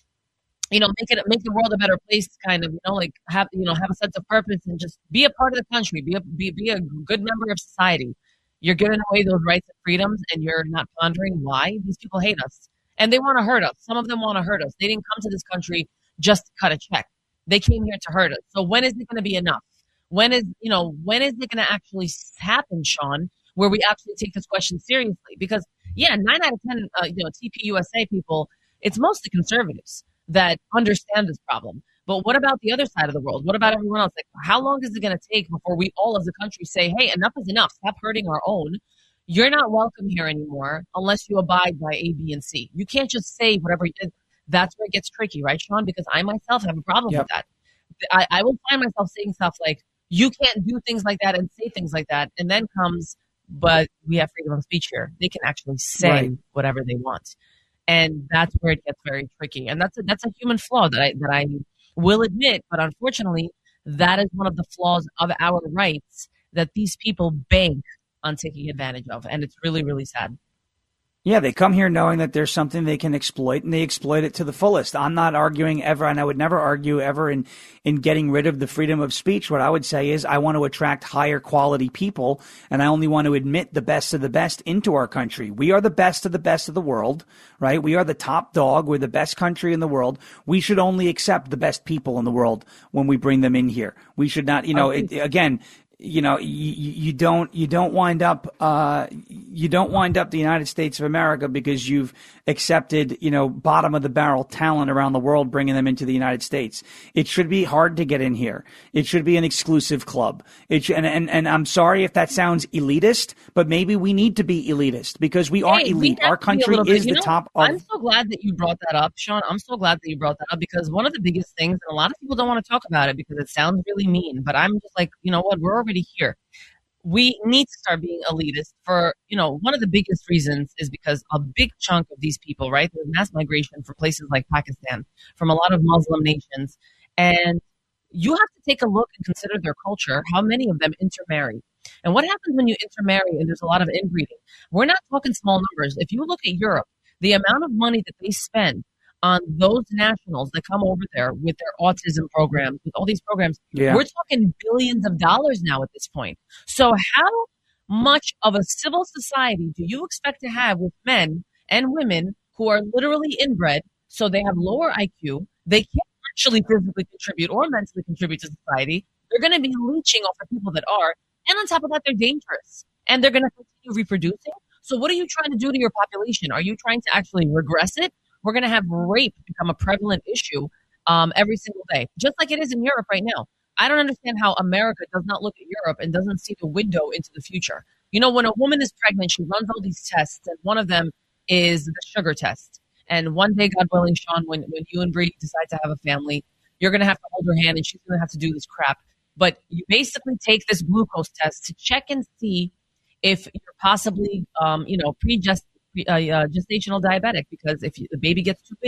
you know, make it make the world a better place, kind of, you know, like have, you know, have a sense of purpose and just be a part of the country, be a, be, be a good member of society. You're giving away those rights and freedoms and you're not pondering why these people hate us. And they want to hurt us. Some of them want to hurt us. They didn't come to this country just to cut a check. They came here to hurt us. So when is it going to be enough? When is, you know, when is it going to actually happen, Sean, where we actually take this question seriously? Because, yeah, nine out of ten, uh, you know, T P U S A people, it's mostly conservatives that understand this problem. But what about the other side of the world? What about everyone else? Like, how long is it going to take before we all as a country say, hey, enough is enough. Stop hurting our own. You're not welcome here anymore unless you abide by A, B, and C. You can't just say whatever you did. That's where it gets tricky, right, Sean? Because I myself have a problem Yep. with that. I, I will find myself saying stuff like, you can't do things like that and say things like that. And then comes, but we have freedom of speech here. They can actually say Right. whatever they want. And that's where it gets very tricky. And that's a, that's a human flaw that I, that I will admit. But unfortunately, that is one of the flaws of our rights that these people bank on taking advantage of. And it's really, really sad. Yeah, they come here knowing that there's something they can exploit, and they exploit it to the fullest. I'm not arguing ever, and I would never argue ever in, in getting rid of the freedom of speech. What I would say is I want to attract higher quality people, and I only want to admit the best of the best into our country. We are the best of the best of the world, right? We are the top dog. We're the best country in the world. We should only accept the best people in the world when we bring them in here. We should not, you know, it, again, you know, you, you don't, you don't wind up, uh, you don't wind up the United States of America because you've accepted, you know, bottom of the barrel talent around the world, bringing them into the United States. It should be hard to get in here. It should be an exclusive club. It should, and, and, and I'm sorry if that sounds elitist, but maybe we need to be elitist because we are Hey, we elite. have Our to be a country little bit- is you the know, top of. I'm so glad that you brought that up, Sean. I'm so glad that you brought that up because one of the biggest things, and a lot of people don't want to talk about it because it sounds really mean, but I'm just like, you know what? We're already here. We need to start being elitist for, you know, one of the biggest reasons is because a big chunk of these people, right? There's mass migration from places like Pakistan, from a lot of Muslim nations. And you have to take a look and consider their culture, how many of them intermarry. And what happens when you intermarry and there's a lot of inbreeding? We're not talking small numbers. If you look at Europe, the amount of money that they spend on those nationals that come over there with their autism programs, with all these programs, Yeah. we're talking billions of dollars now at this point. So how much of a civil society do you expect to have with men and women who are literally inbred, so they have lower I Q, they can't actually physically contribute or mentally contribute to society, they're going to be leeching off of people that are, and on top of that, they're dangerous, and they're going to continue reproducing. So what are you trying to do to your population? Are you trying to actually regress it? We're going to have rape become a prevalent issue um, every single day, just like it is in Europe right now. I don't understand how America does not look at Europe and doesn't see the window into the future. You know, when a woman is pregnant, she runs all these tests, and one of them is the sugar test. And one day, God willing, Sean, when, when you and Bree decide to have a family, you're going to have to hold her hand, and she's going to have to do this crap. But you basically take this glucose test to check and see if you're possibly, um, you know, pre-gest- Uh, uh, gestational diabetic, because if you, the baby gets too big,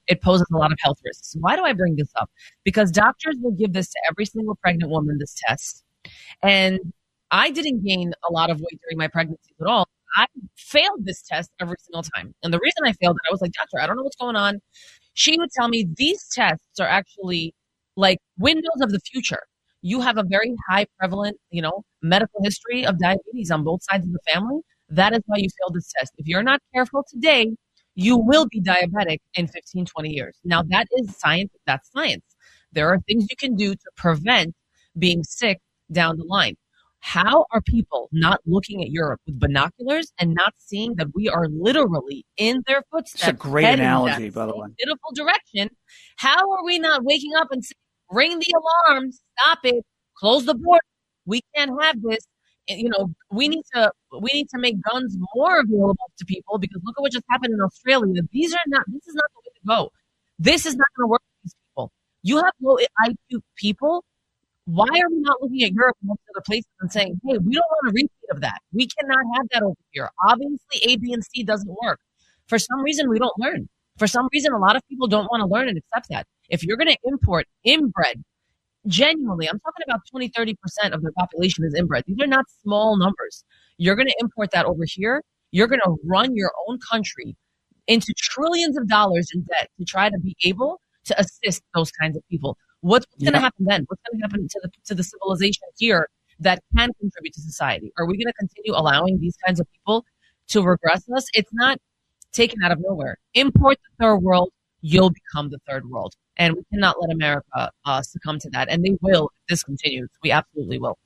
it poses a lot of health risks. Why do I bring this up? Because doctors will give this to every single pregnant woman, this test. And I didn't gain a lot of weight during my pregnancy at all. I failed this test every single time. And the reason I failed it, I was like, doctor, I don't know what's going on. She would tell me these tests are actually like windows of the future. You have a very high prevalent, you know, medical history of diabetes on both sides of the family. That is why you failed this test. If you're not careful today, you will be diabetic in fifteen, twenty years. Now, that is science. That's science. There are things you can do to prevent being sick down the line. How are people not looking at Europe with binoculars and not seeing that we are literally in their footsteps? It's a great analogy, by the way. Beautiful direction. How are we not waking up and saying, ring the alarm, stop it, close the border? We can't have this. You know, we need to we need to make guns more available to people, because look at what just happened in Australia. These are not. This is not the way to go. This is not going to work for these people. You have low I Q people. Why are we not looking at Europe and most other places and saying, hey, we don't want a repeat of that. We cannot have that over here. Obviously, A, B, and C doesn't work. For some reason, we don't learn. For some reason, a lot of people don't want to learn and accept that. If you're going to import inbred, genuinely, I'm talking about twenty, thirty percent of their population is inbred. These are not small numbers. You're going to import that over here. You're going to run your own country into trillions of dollars in debt to try to be able to assist those kinds of people. What's going to Yeah. happen then? What's going to happen to the to the civilization here that can contribute to society? Are we going to continue allowing these kinds of people to regress us? It's not taken out of nowhere. Import the third world, you'll become the third world. And we cannot let America uh, succumb to that. And they will if this continues. We absolutely will.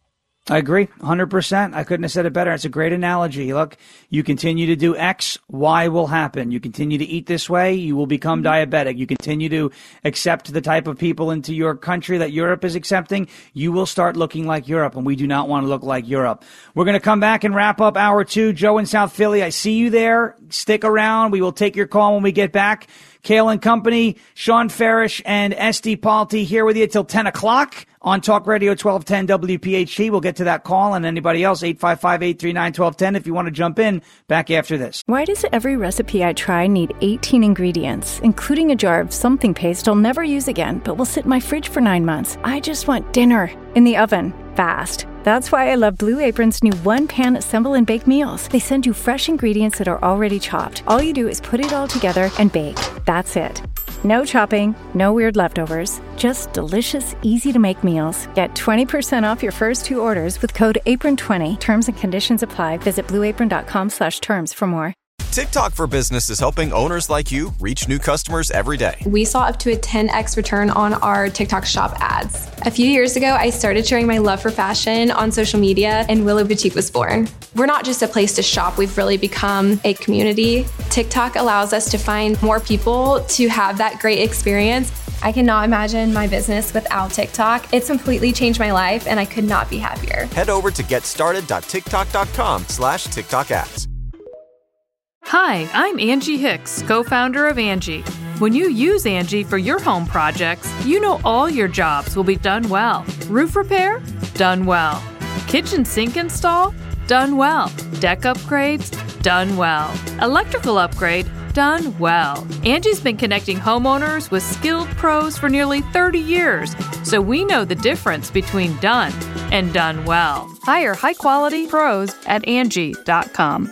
I agree, one hundred percent. I couldn't have said it better. It's a great analogy. Look, you continue to do X, Y will happen. You continue to eat this way, you will become diabetic. You continue to accept the type of people into your country that Europe is accepting, you will start looking like Europe, and we do not want to look like Europe. We're going to come back and wrap up hour two. Joe in South Philly, I see you there. Stick around. We will take your call when we get back. Kale and Company, Sean Farish and Esty Palti here with you till ten o'clock on Talk Radio twelve ten W P H T. We'll get to that call, and anybody else, eight five five, eight three nine, one two one zero if you want to jump in. Back after this. Why does every recipe I try need eighteen ingredients, including a jar of something paste I'll never use again, but will sit in my fridge for nine months? I just want dinner in the oven, fast. That's why I love Blue Apron's new one-pan assemble and bake meals. They send you fresh ingredients that are already chopped. All you do is put it all together and bake. That's it. No chopping, no weird leftovers, just delicious, easy-to-make meals. Get twenty percent off your first two orders with code apron twenty. Terms and conditions apply. Visit blueapron.com slash terms for more. TikTok for Business is helping owners like you reach new customers every day. We saw up to a ten x return on our TikTok shop ads. A few years ago, I started sharing my love for fashion on social media, and Willow Boutique was born. We're not just a place to shop, we've really become a community. TikTok allows us to find more people to have that great experience. I cannot imagine my business without TikTok. It's completely changed my life, and I could not be happier. Head over to getstarted.tiktok.com slash TikTok ads. Hi, I'm Angie Hicks, co-founder of Angie. When you use Angie for your home projects, you know all your jobs will be done well. Roof repair? Done well. Kitchen sink install? Done well. Deck upgrades? Done well. Electrical upgrade? Done well. Angie's been connecting homeowners with skilled pros for nearly thirty years, so we know the difference between done and done well. Hire high-quality pros at Angie dot com.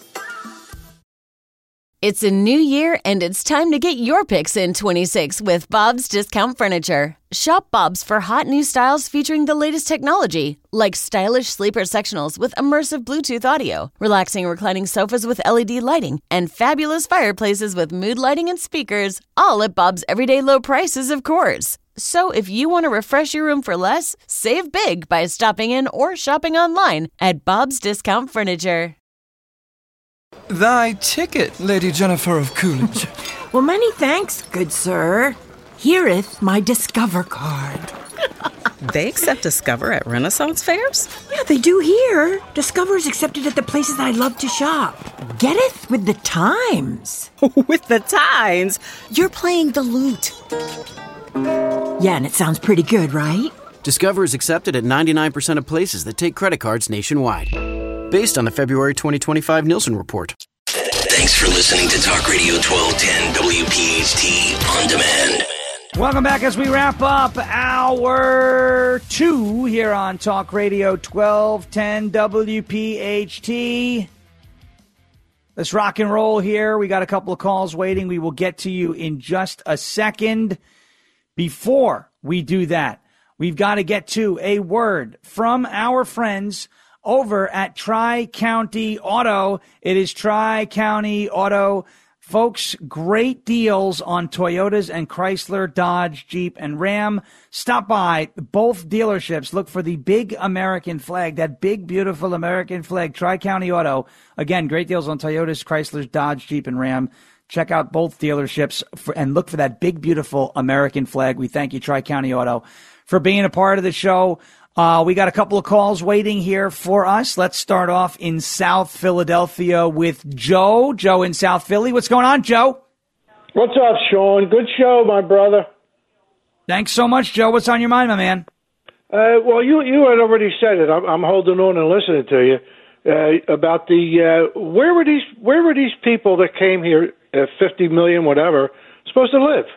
It's a new year, and it's time to get your picks in twenty-six with Bob's Discount Furniture. Shop Bob's for hot new styles featuring the latest technology, like stylish sleeper sectionals with immersive Bluetooth audio, relaxing reclining sofas with L E D lighting, and fabulous fireplaces with mood lighting and speakers, all at Bob's everyday low prices, of course. So if you want to refresh your room for less, save big by stopping in or shopping online at Bob's Discount Furniture. Thy ticket, Lady Jennifer of Coolidge. Well, many thanks, good sir. Here'th my Discover card. They accept Discover at Renaissance fairs? Yeah, they do here. Discover's accepted at the places I love to shop. Getteth with the times. With the times? You're playing the lute. Yeah, and it sounds pretty good, right? Discover is accepted at ninety-nine percent of places that take credit cards nationwide. Based on the February twenty twenty-five Nielsen report. Thanks for listening to Talk Radio twelve ten W P H T On Demand. Welcome back as we wrap up hour two here on Talk Radio twelve ten W P H T. Let's rock and roll here. We got a couple of calls waiting. We will get to you in just a second. Before we do that, we've got to get to a word from our friends over at Tri-County Auto. It is Tri-County Auto. Folks, great deals on Toyotas and Chrysler, Dodge, Jeep, and Ram. Stop by both dealerships. Look for the big American flag, that big, beautiful American flag, Tri-County Auto. Again, great deals on Toyotas, Chrysler, Dodge, Jeep, and Ram. Check out both dealerships for, and look for that big, beautiful American flag. We thank you, Tri-County Auto, for being a part of the show. Uh, we got a couple of calls waiting here for us. Let's start off in South Philadelphia with Joe. Joe in South Philly. What's going on, Joe? What's up, Sean? Good show, my brother. Thanks so much, Joe. What's on your mind, my man? Uh, well, you you had already said it. I'm, I'm holding on and listening to you uh, about the uh, where were these where were these people that came here, uh, fifty million, whatever, supposed to live?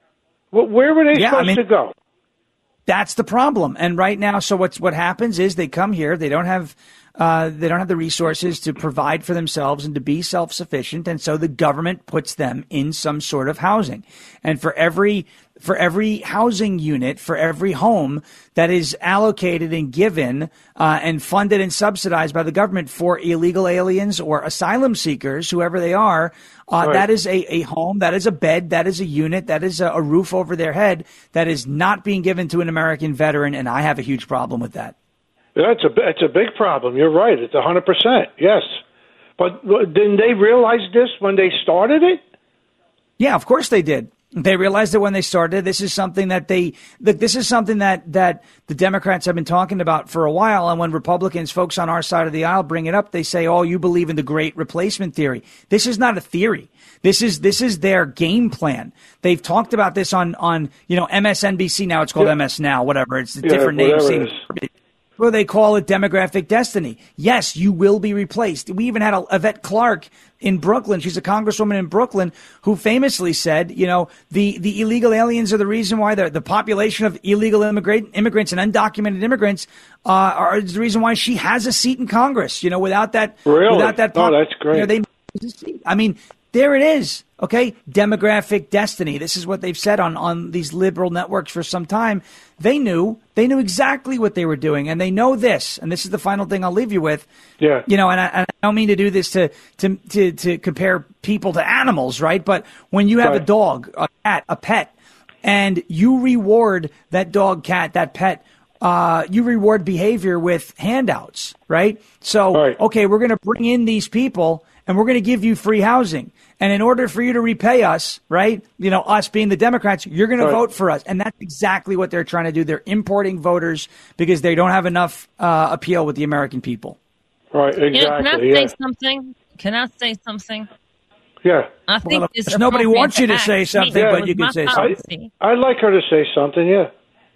Where were they yeah, supposed I mean- to go? That's the problem. And right now, so what's what happens is they come here. They don't have uh, they don't have the resources to provide for themselves and to be self-sufficient. And so the government puts them in some sort of housing. And for every for every housing unit, for every home that is allocated and given uh, and funded and subsidized by the government for illegal aliens or asylum seekers, whoever they are, uh, Right. that is a, a home, that is a bed, that is a unit, that is a, a roof over their head that is not being given to an American veteran, and I have a huge problem with that. That's a it's a big problem. You're right. It's a hundred percent. Yes, but didn't they realize this when they started it? Yeah, of course they did. They realized that when they started, this is something that they, that this is something that, that the Democrats have been talking about for a while. And when Republicans, folks on our side of the aisle, bring it up, they say, oh, you believe in the great replacement theory. This is not a theory. This is, this is their game plan. They've talked about this on, on, you know, M S N B C. Now it's called Yeah. M S Now, whatever. It's a Yeah, different name. whatever Same. it is. Well, they call it demographic destiny. Yes, you will be replaced. We even had a, Yvette Clarke in Brooklyn. She's a congresswoman in Brooklyn who famously said, you know, the, the illegal aliens are the reason why the, the population of illegal immigrant, immigrants and undocumented immigrants uh, are the reason why she has a seat in Congress. You know, without that, Really? without that, Oh, that's great. You know, they, I mean, there it is. Okay, demographic destiny. This is what they've said on, on these liberal networks for some time. They knew, they knew exactly what they were doing, and they know this. And this is the final thing I'll leave you with. Yeah. You know, and I, and I don't mean to do this to, to to to compare people to animals, right? But when you have Right. a dog, a cat, a pet, and you reward that dog, cat, that pet, uh, you reward behavior with handouts, right? So, Right. okay, we're going to bring in these people, and we're going to give you free housing. And in order for you to repay us, right, you know, us being the Democrats, you're going to Right. vote for us. And that's exactly what they're trying to do. They're importing voters because they don't have enough uh, appeal with the American people. Right, exactly. You know, can I yeah. say something? Can I say something? Yeah. I think Well, it's nobody appropriate wants you to act. say something, Me, but with you can my say policy. I'd like her to say something, yeah.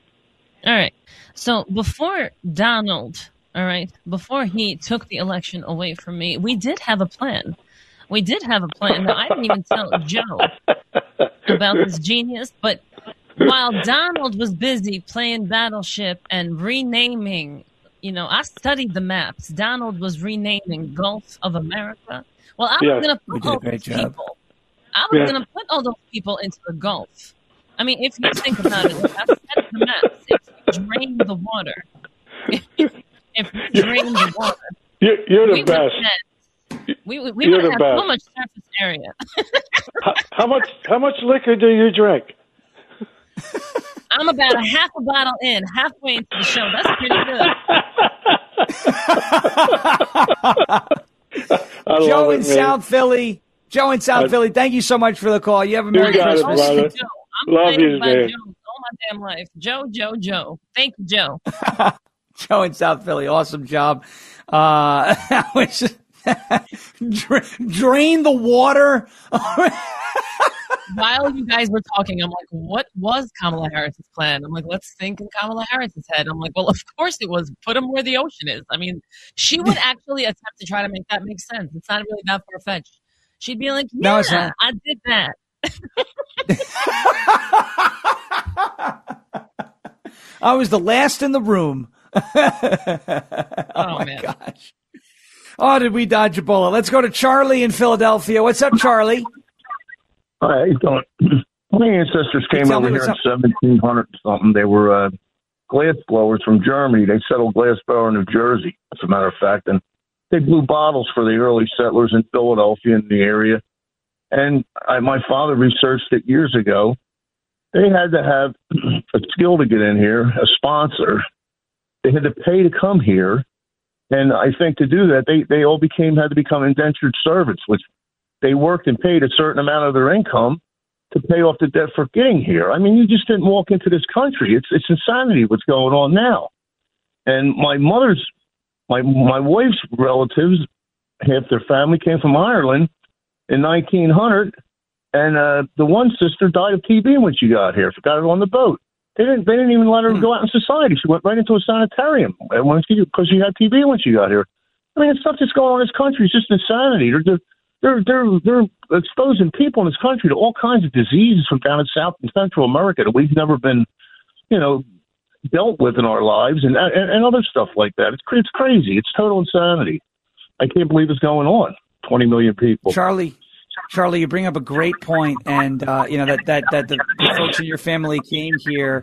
All right. So before Donald, all right, before he took the election away from me, we did have a plan. We did have a plan. Now, I didn't even tell Joe about this genius, but while Donald was busy playing Battleship and renaming, you know, I studied the maps. Donald was renaming Gulf of America. Well, I Yeah. was going to We put did a all great those job. people. I was Yeah. going to put all those people into the Gulf. I mean, if you think about it, I studied the maps. If you drain the water, if you, if you drain the water, You're, you're the we would best. have we we, we You're would the have best. so much surface area. how, how much How much liquor do you drink? I'm about a half a bottle in, halfway into the show. That's pretty good. I Joe love it, in man. South Philly. Joe in South I- Philly, thank you so much for the call. You have a You Merry got it, Christmas. brother. Joe, I'm Love playing you, by man. Joe all my damn life. Joe, Joe, Joe. Thank you, Joe. Joe in South Philly, awesome job. Uh, that was Dra- drain the water. While you guys were talking, I'm like, what was Kamala Harris's plan? I'm like, let's think in Kamala Harris's head. I'm like, well, of course it was. Put them where the ocean is. I mean, she would actually attempt to try to make that make sense. It's not really that far-fetched. she'd be like, No, yeah, it's not. I did that. I was the last in the room. oh, Oh, my man. gosh. Oh, did we dodge a bullet? Let's go to Charlie in Philadelphia. What's up, Charlie? Hi, how you doing? My ancestors came tell over me here what's in up. seventeen hundred something. They were uh, glass blowers from Germany. They settled Glassboro, New Jersey, as a matter of fact. And they blew bottles for the early settlers in Philadelphia and the area. And I, my father researched it years ago. They had to have a skill to get in here, a sponsor. They had to pay to come here. And I think to do that, they, they all became had to become indentured servants, which they worked and paid a certain amount of their income to pay off the debt for getting here. I mean, you just didn't walk into this country. It's it's insanity what's going on now. And my mother's, my my wife's relatives, half their family came from Ireland in nineteen hundred, and uh, the one sister died of T B when she got here. Forgot it on the boat. They didn't. They didn't even let her go out in society. She went right into a sanitarium when she because she had T B when she got here. I mean, the stuff that's going on in this country is just insanity. They're they're they're they're exposing people in this country to all kinds of diseases from down in South and Central America that we've never been, you know, dealt with in our lives, and and, and other stuff like that. It's it's crazy. It's total insanity. I can't believe it's going on. Twenty million people. Charlie. Charlie, you bring up a great point, and uh, you know that that that the, the folks in your family came here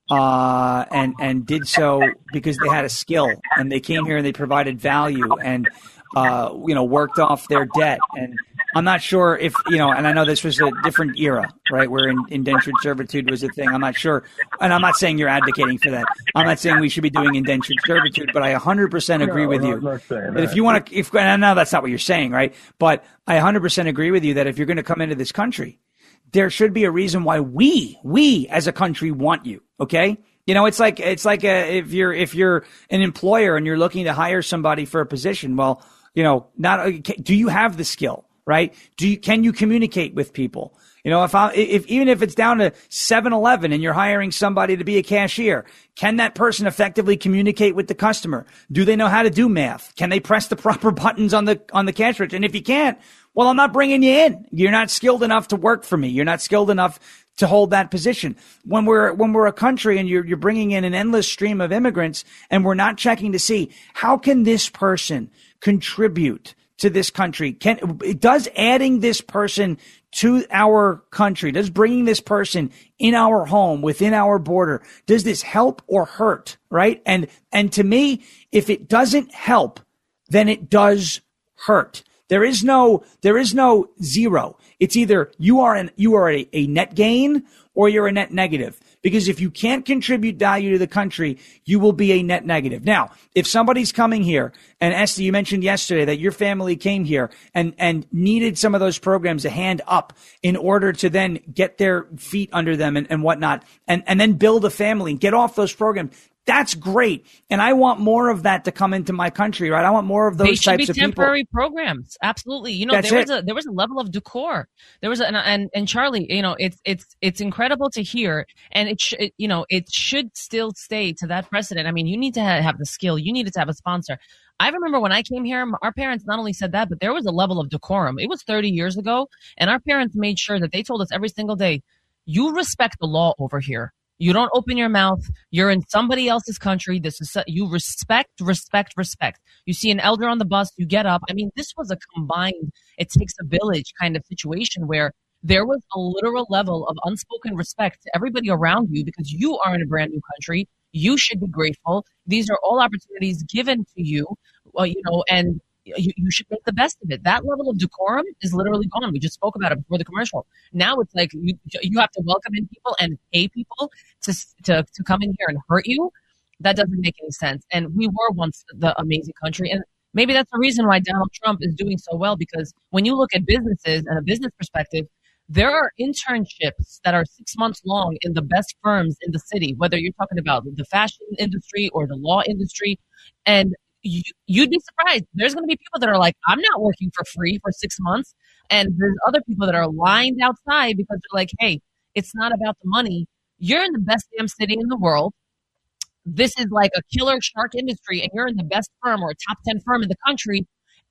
uh, and and did so because they had a skill, and they came here and they provided value, and uh, you know worked off their debt. And I'm not sure if you know, and I know this was a different era, right, where in, indentured servitude was a thing. I'm not sure, and I'm not saying you're advocating for that. I'm not saying we should be doing indentured servitude, but I one hundred percent agree No, with I'm you. not saying That if that. you want to, if and I know that's not what you're saying, right? But I one hundred percent agree with you that if you're going to come into this country, there should be a reason why we, we as a country want you. Okay. You know, it's like, it's like a, if you're, if you're an employer and you're looking to hire somebody for a position, well, you know, not, do you have the skill, right? Do you, can you communicate with people? You know, if I, if, even if it's down to seven eleven and you're hiring somebody to be a cashier, can that person effectively communicate with the customer? Do they know how to do math? Can they press the proper buttons on the, on the cash register? And if you can't, well, I'm not bringing you in. You're not skilled enough to work for me. You're not skilled enough to hold that position. When we're, when we're a country and you're, you're bringing in an endless stream of immigrants and we're not checking to see how can this person contribute to this country? Can, does adding this person to our country, does bringing this person in our home, within our border, does this help or hurt, right? And, and to me, if it doesn't help, then it does hurt. There is no, there is no zero. It's either you are an, you are a, a net gain or you're a net negative. Because if you can't contribute value to the country, you will be a net negative. Now, if somebody's coming here, and Esther, you mentioned yesterday that your family came here and, and needed some of those programs a hand up in order to then get their feet under them and, and whatnot, and, and then build a family and get off those programs. That's great. And I want more of that to come into my country, right? I want more of those they should types be of people. temporary programs. Absolutely. You know, That's there it. was a there was a level of decor. There was a, and, and and Charlie, you know, it's it's it's incredible to hear, and it, sh- it you know it should still stay to that precedent. I mean, you need to ha- have the skill. You needed to have a sponsor. I remember when I came here, our parents not only said that, but there was a level of decorum. It was thirty years ago, and our parents made sure that they told us every single day, you respect the law over here. You don't open your mouth. You're in somebody else's country. This is you respect, respect, respect. You see an elder on the bus, you get up. I mean, this was a combined, it takes a village kind of situation where there was a literal level of unspoken respect to everybody around you because you are in a brand new country. You should be grateful. These are all opportunities given to you, well, you know, and You, you should make the best of it. That level of decorum is literally gone. We just spoke about it before the commercial. Now it's like you you have to welcome in people and pay people to to to come in here and hurt you. That doesn't make any sense. And we were once the amazing country, and maybe that's the reason why Donald Trump is doing so well. Because when you look at businesses and a business perspective, there are internships that are six months long in the best firms in the city. Whether you're talking about the fashion industry or the law industry, and You, you'd be surprised. There's going to be people that are like, I'm not working for free for six months. And there's other people that are lined outside because they're like, hey, it's not about the money. You're in the best damn city in the world. This is like a killer shark industry, and you're in the best firm or a top ten firm in the country.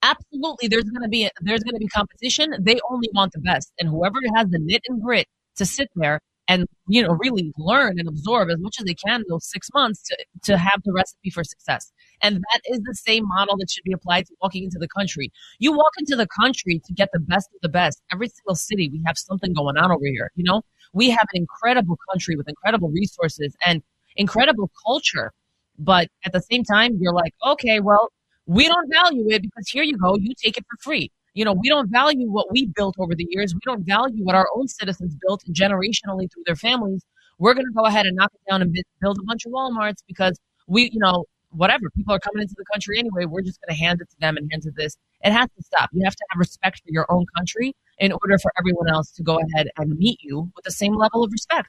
absolutely, there's going to be there's going to be competition. They only want the best, and whoever has the nit and grit to sit there and, you know, really learn and absorb as much as they can in those six months to, to have the recipe for success. And that is the same model that should be applied to walking into the country. You walk into the country to get the best of the best. Every single city, we have something going on over here. You know, we have an incredible country with incredible resources and incredible culture. But at the same time, you're like, okay, well, we don't value it because here you go, you take it for free. You know, we don't value what we built over the years. We don't value what our own citizens built generationally through their families. We're going to go ahead and knock it down and build a bunch of Walmarts because we, you know, whatever. People are coming into the country anyway. We're just going to hand it to them and hand it to this. It has to stop. You have to have respect for your own country in order for everyone else to go ahead and meet you with the same level of respect.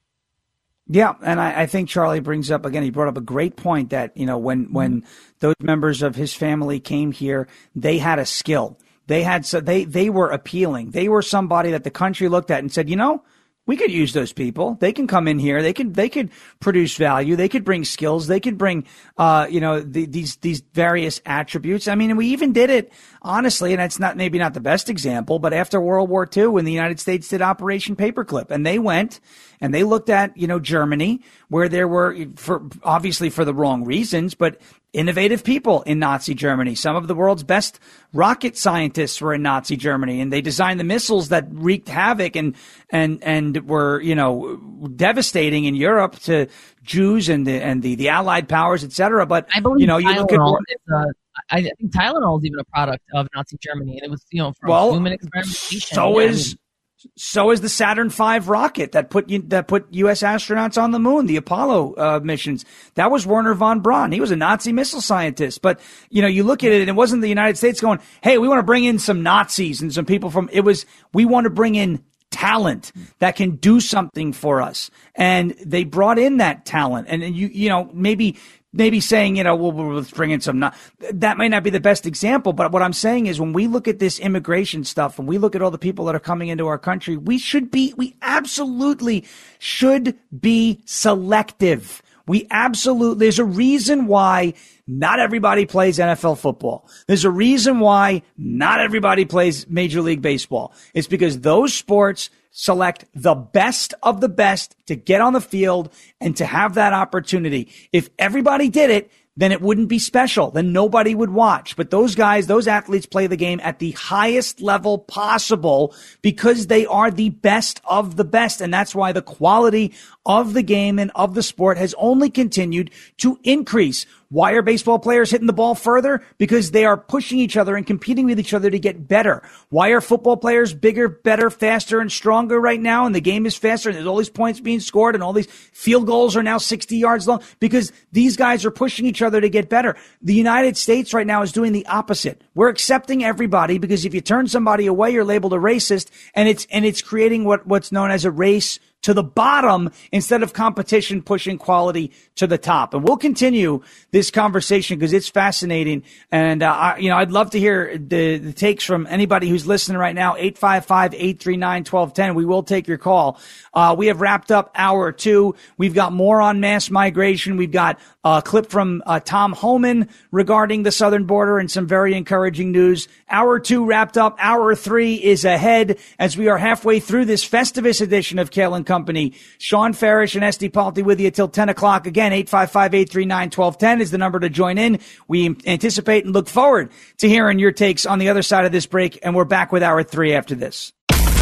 Yeah, and I, I think Charlie brings up, again, he brought up a great point that, you know, when, mm-hmm. when those members of his family came here, they had a skill. They had so they they were appealing. They were somebody that the country looked at and said, you know, we could use those people. They can come in here. They could they could produce value. They could bring skills. They could bring, uh, you know, the, these these various attributes. I mean, and we even did it honestly, and it's not maybe not the best example, but after World War Two, when the United States did Operation Paperclip, and they went and they looked at, you know, Germany, where there were, for obviously for the wrong reasons, but innovative people in Nazi Germany. Some of the world's best rocket scientists were in Nazi Germany, and they designed the missiles that wreaked havoc and and and were, you know, devastating in Europe to Jews and the and the, the Allied powers, et cetera. But I believe you know, you Tylenol look at is a, I think Tylenol is even a product of Nazi Germany, and it was, you know, from well, human experimentation. So yeah, is. I mean, So is the Saturn five rocket that put that put U S astronauts on the moon, the Apollo uh, missions. That was Werner von Braun. He was a Nazi missile scientist. But, you know, you look at it, and it wasn't the United States going, hey, we want to bring in some Nazis and some people from – it was we want to bring in talent that can do something for us. And they brought in that talent. And, you you know, maybe – Maybe saying, you know, well, we'll let's bring in some, not, that may not be the best example, but what I'm saying is when we look at this immigration stuff and we look at all the people that are coming into our country, we should be, we absolutely should be selective. We absolutely, there's a reason why not everybody plays N F L football. There's a reason why not everybody plays Major League Baseball. It's because those sports select the best of the best to get on the field and to have that opportunity. If everybody did it, then it wouldn't be special. Then nobody would watch. But those guys, those athletes play the game at the highest level possible because they are the best of the best. And that's why the quality of the game and of the sport has only continued to increase. Why are baseball players hitting the ball further? Because they are pushing each other and competing with each other to get better. Why are football players bigger, better, faster, and stronger right now? And the game is faster, and there's all these points being scored, and all these field goals are now sixty yards long because these guys are pushing each other to get better. The United States right now is doing the opposite. We're accepting everybody because if you turn somebody away, you're labeled a racist, and it's and it's creating what what's known as a race to the bottom instead of competition pushing quality to the top. And we'll continue this conversation because it's fascinating. And, uh, I, you know, I'd love to hear the, the takes from anybody who's listening right now. eight five five, eight three nine, one two one zero. We will take your call. Uh, we have wrapped up hour two. We've got more on mass migration. We've got a clip from uh, Tom Homan regarding the southern border and some very encouraging news. Hour two wrapped up. Hour three is ahead as we are halfway through this Festivus edition of Kale and Company. Sean Farish and Esty Palti with you till ten o'clock. Again, eight five five, eight three nine, one two one zero is the number to join in. We anticipate and look forward to hearing your takes on the other side of this break, and we're back with hour three after this.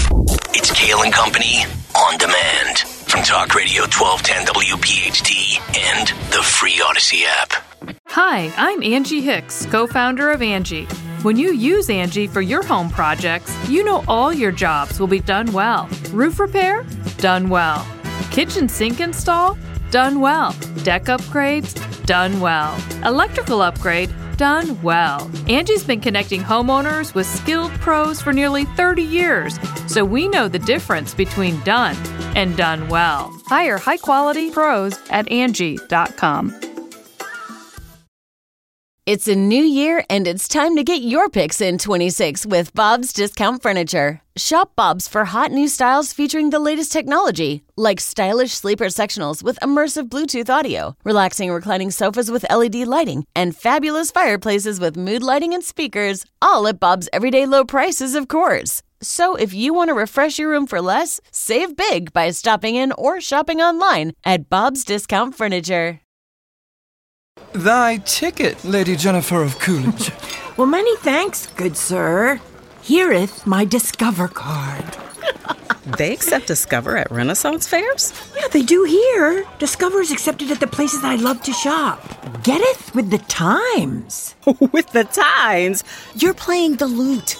It's Kale and Company on demand from Talk Radio twelve ten W P H T and the free Odyssey app. Hi, I'm Angie Hicks, co-founder of Angie. When you use Angie for your home projects, you know all your jobs will be done well. Roof repair? Done well. Kitchen sink install? Done well. Deck upgrades? Done well. Electrical upgrade? Done well. Angie's been connecting homeowners with skilled pros for nearly thirty years, so we know the difference between done and done well. Hire high-quality pros at Angie dot com. It's a new year, and it's time to get your picks in twenty-six with Bob's Discount Furniture. Shop Bob's for hot new styles featuring the latest technology, like stylish sleeper sectionals with immersive Bluetooth audio, relaxing reclining sofas with L E D lighting, and fabulous fireplaces with mood lighting and speakers, all at Bob's everyday low prices, of course. So if you want to refresh your room for less, save big by stopping in or shopping online at Bob's Discount Furniture. Thy ticket, Lady Jennifer of Coolidge. Well, many thanks, good sir. Here'th my Discover card. They accept Discover at Renaissance fairs? Yeah, they do here. Discover is accepted at the places I love to shop. Getteth with the times. With the times? You're playing the lute.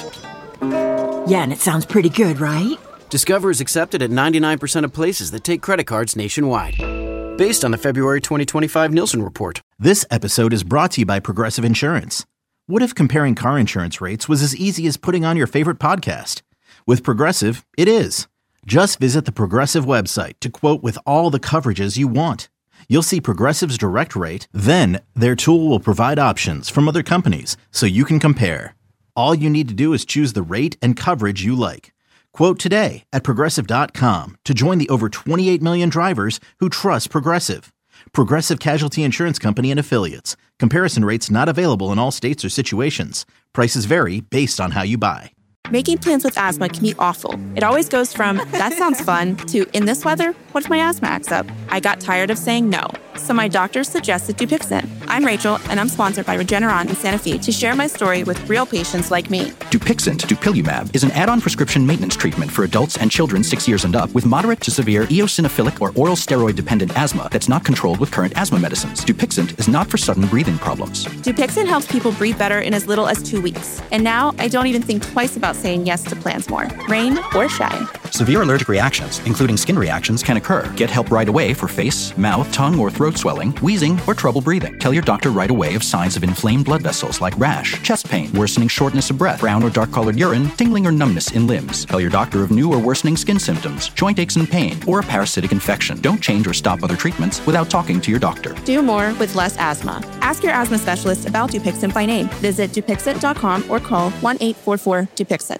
Yeah, and it sounds pretty good, right? Discover is accepted at ninety-nine percent of places that take credit cards nationwide. Based on the February twenty twenty-five Nielsen report. This episode is brought to you by Progressive Insurance. What if comparing car insurance rates was as easy as putting on your favorite podcast? With Progressive, it is. Just visit the Progressive website to quote with all the coverages you want. You'll see Progressive's direct rate, then their tool will provide options from other companies so you can compare. All you need to do is choose the rate and coverage you like. Quote today at Progressive dot com to join the over twenty-eight million drivers who trust Progressive. Progressive Casualty Insurance Company and Affiliates. Comparison rates not available in all states or situations. Prices vary based on how you buy. Making plans with asthma can be awful. It always goes from, that sounds fun, to, in this weather, what if my asthma acts up? I got tired of saying no, so my doctor suggested Dupixent. I'm Rachel, and I'm sponsored by Regeneron and Sanofi to share my story with real patients like me. Dupixent, dupilumab, is an add-on prescription maintenance treatment for adults and children six years and up with moderate to severe eosinophilic or oral steroid-dependent asthma that's not controlled with current asthma medicines. Dupixent is not for sudden breathing problems. Dupixent helps people breathe better in as little as two weeks. And now I don't even think twice about saying yes to plans more, rain or shine. Severe allergic reactions, including skin reactions, can occur. Get help right away for face, mouth, tongue, or throat swelling, wheezing, or trouble breathing. Tell your doctor right away of signs of inflamed blood vessels like rash, chest pain, worsening shortness of breath, brown or dark-colored urine, tingling or numbness in limbs. Tell your doctor of new or worsening skin symptoms, joint aches and pain, or a parasitic infection. Don't change or stop other treatments without talking to your doctor. Do more with less asthma. Ask your asthma specialist about Dupixent by name. Visit Dupixent dot com or call one eight four four Dupixent.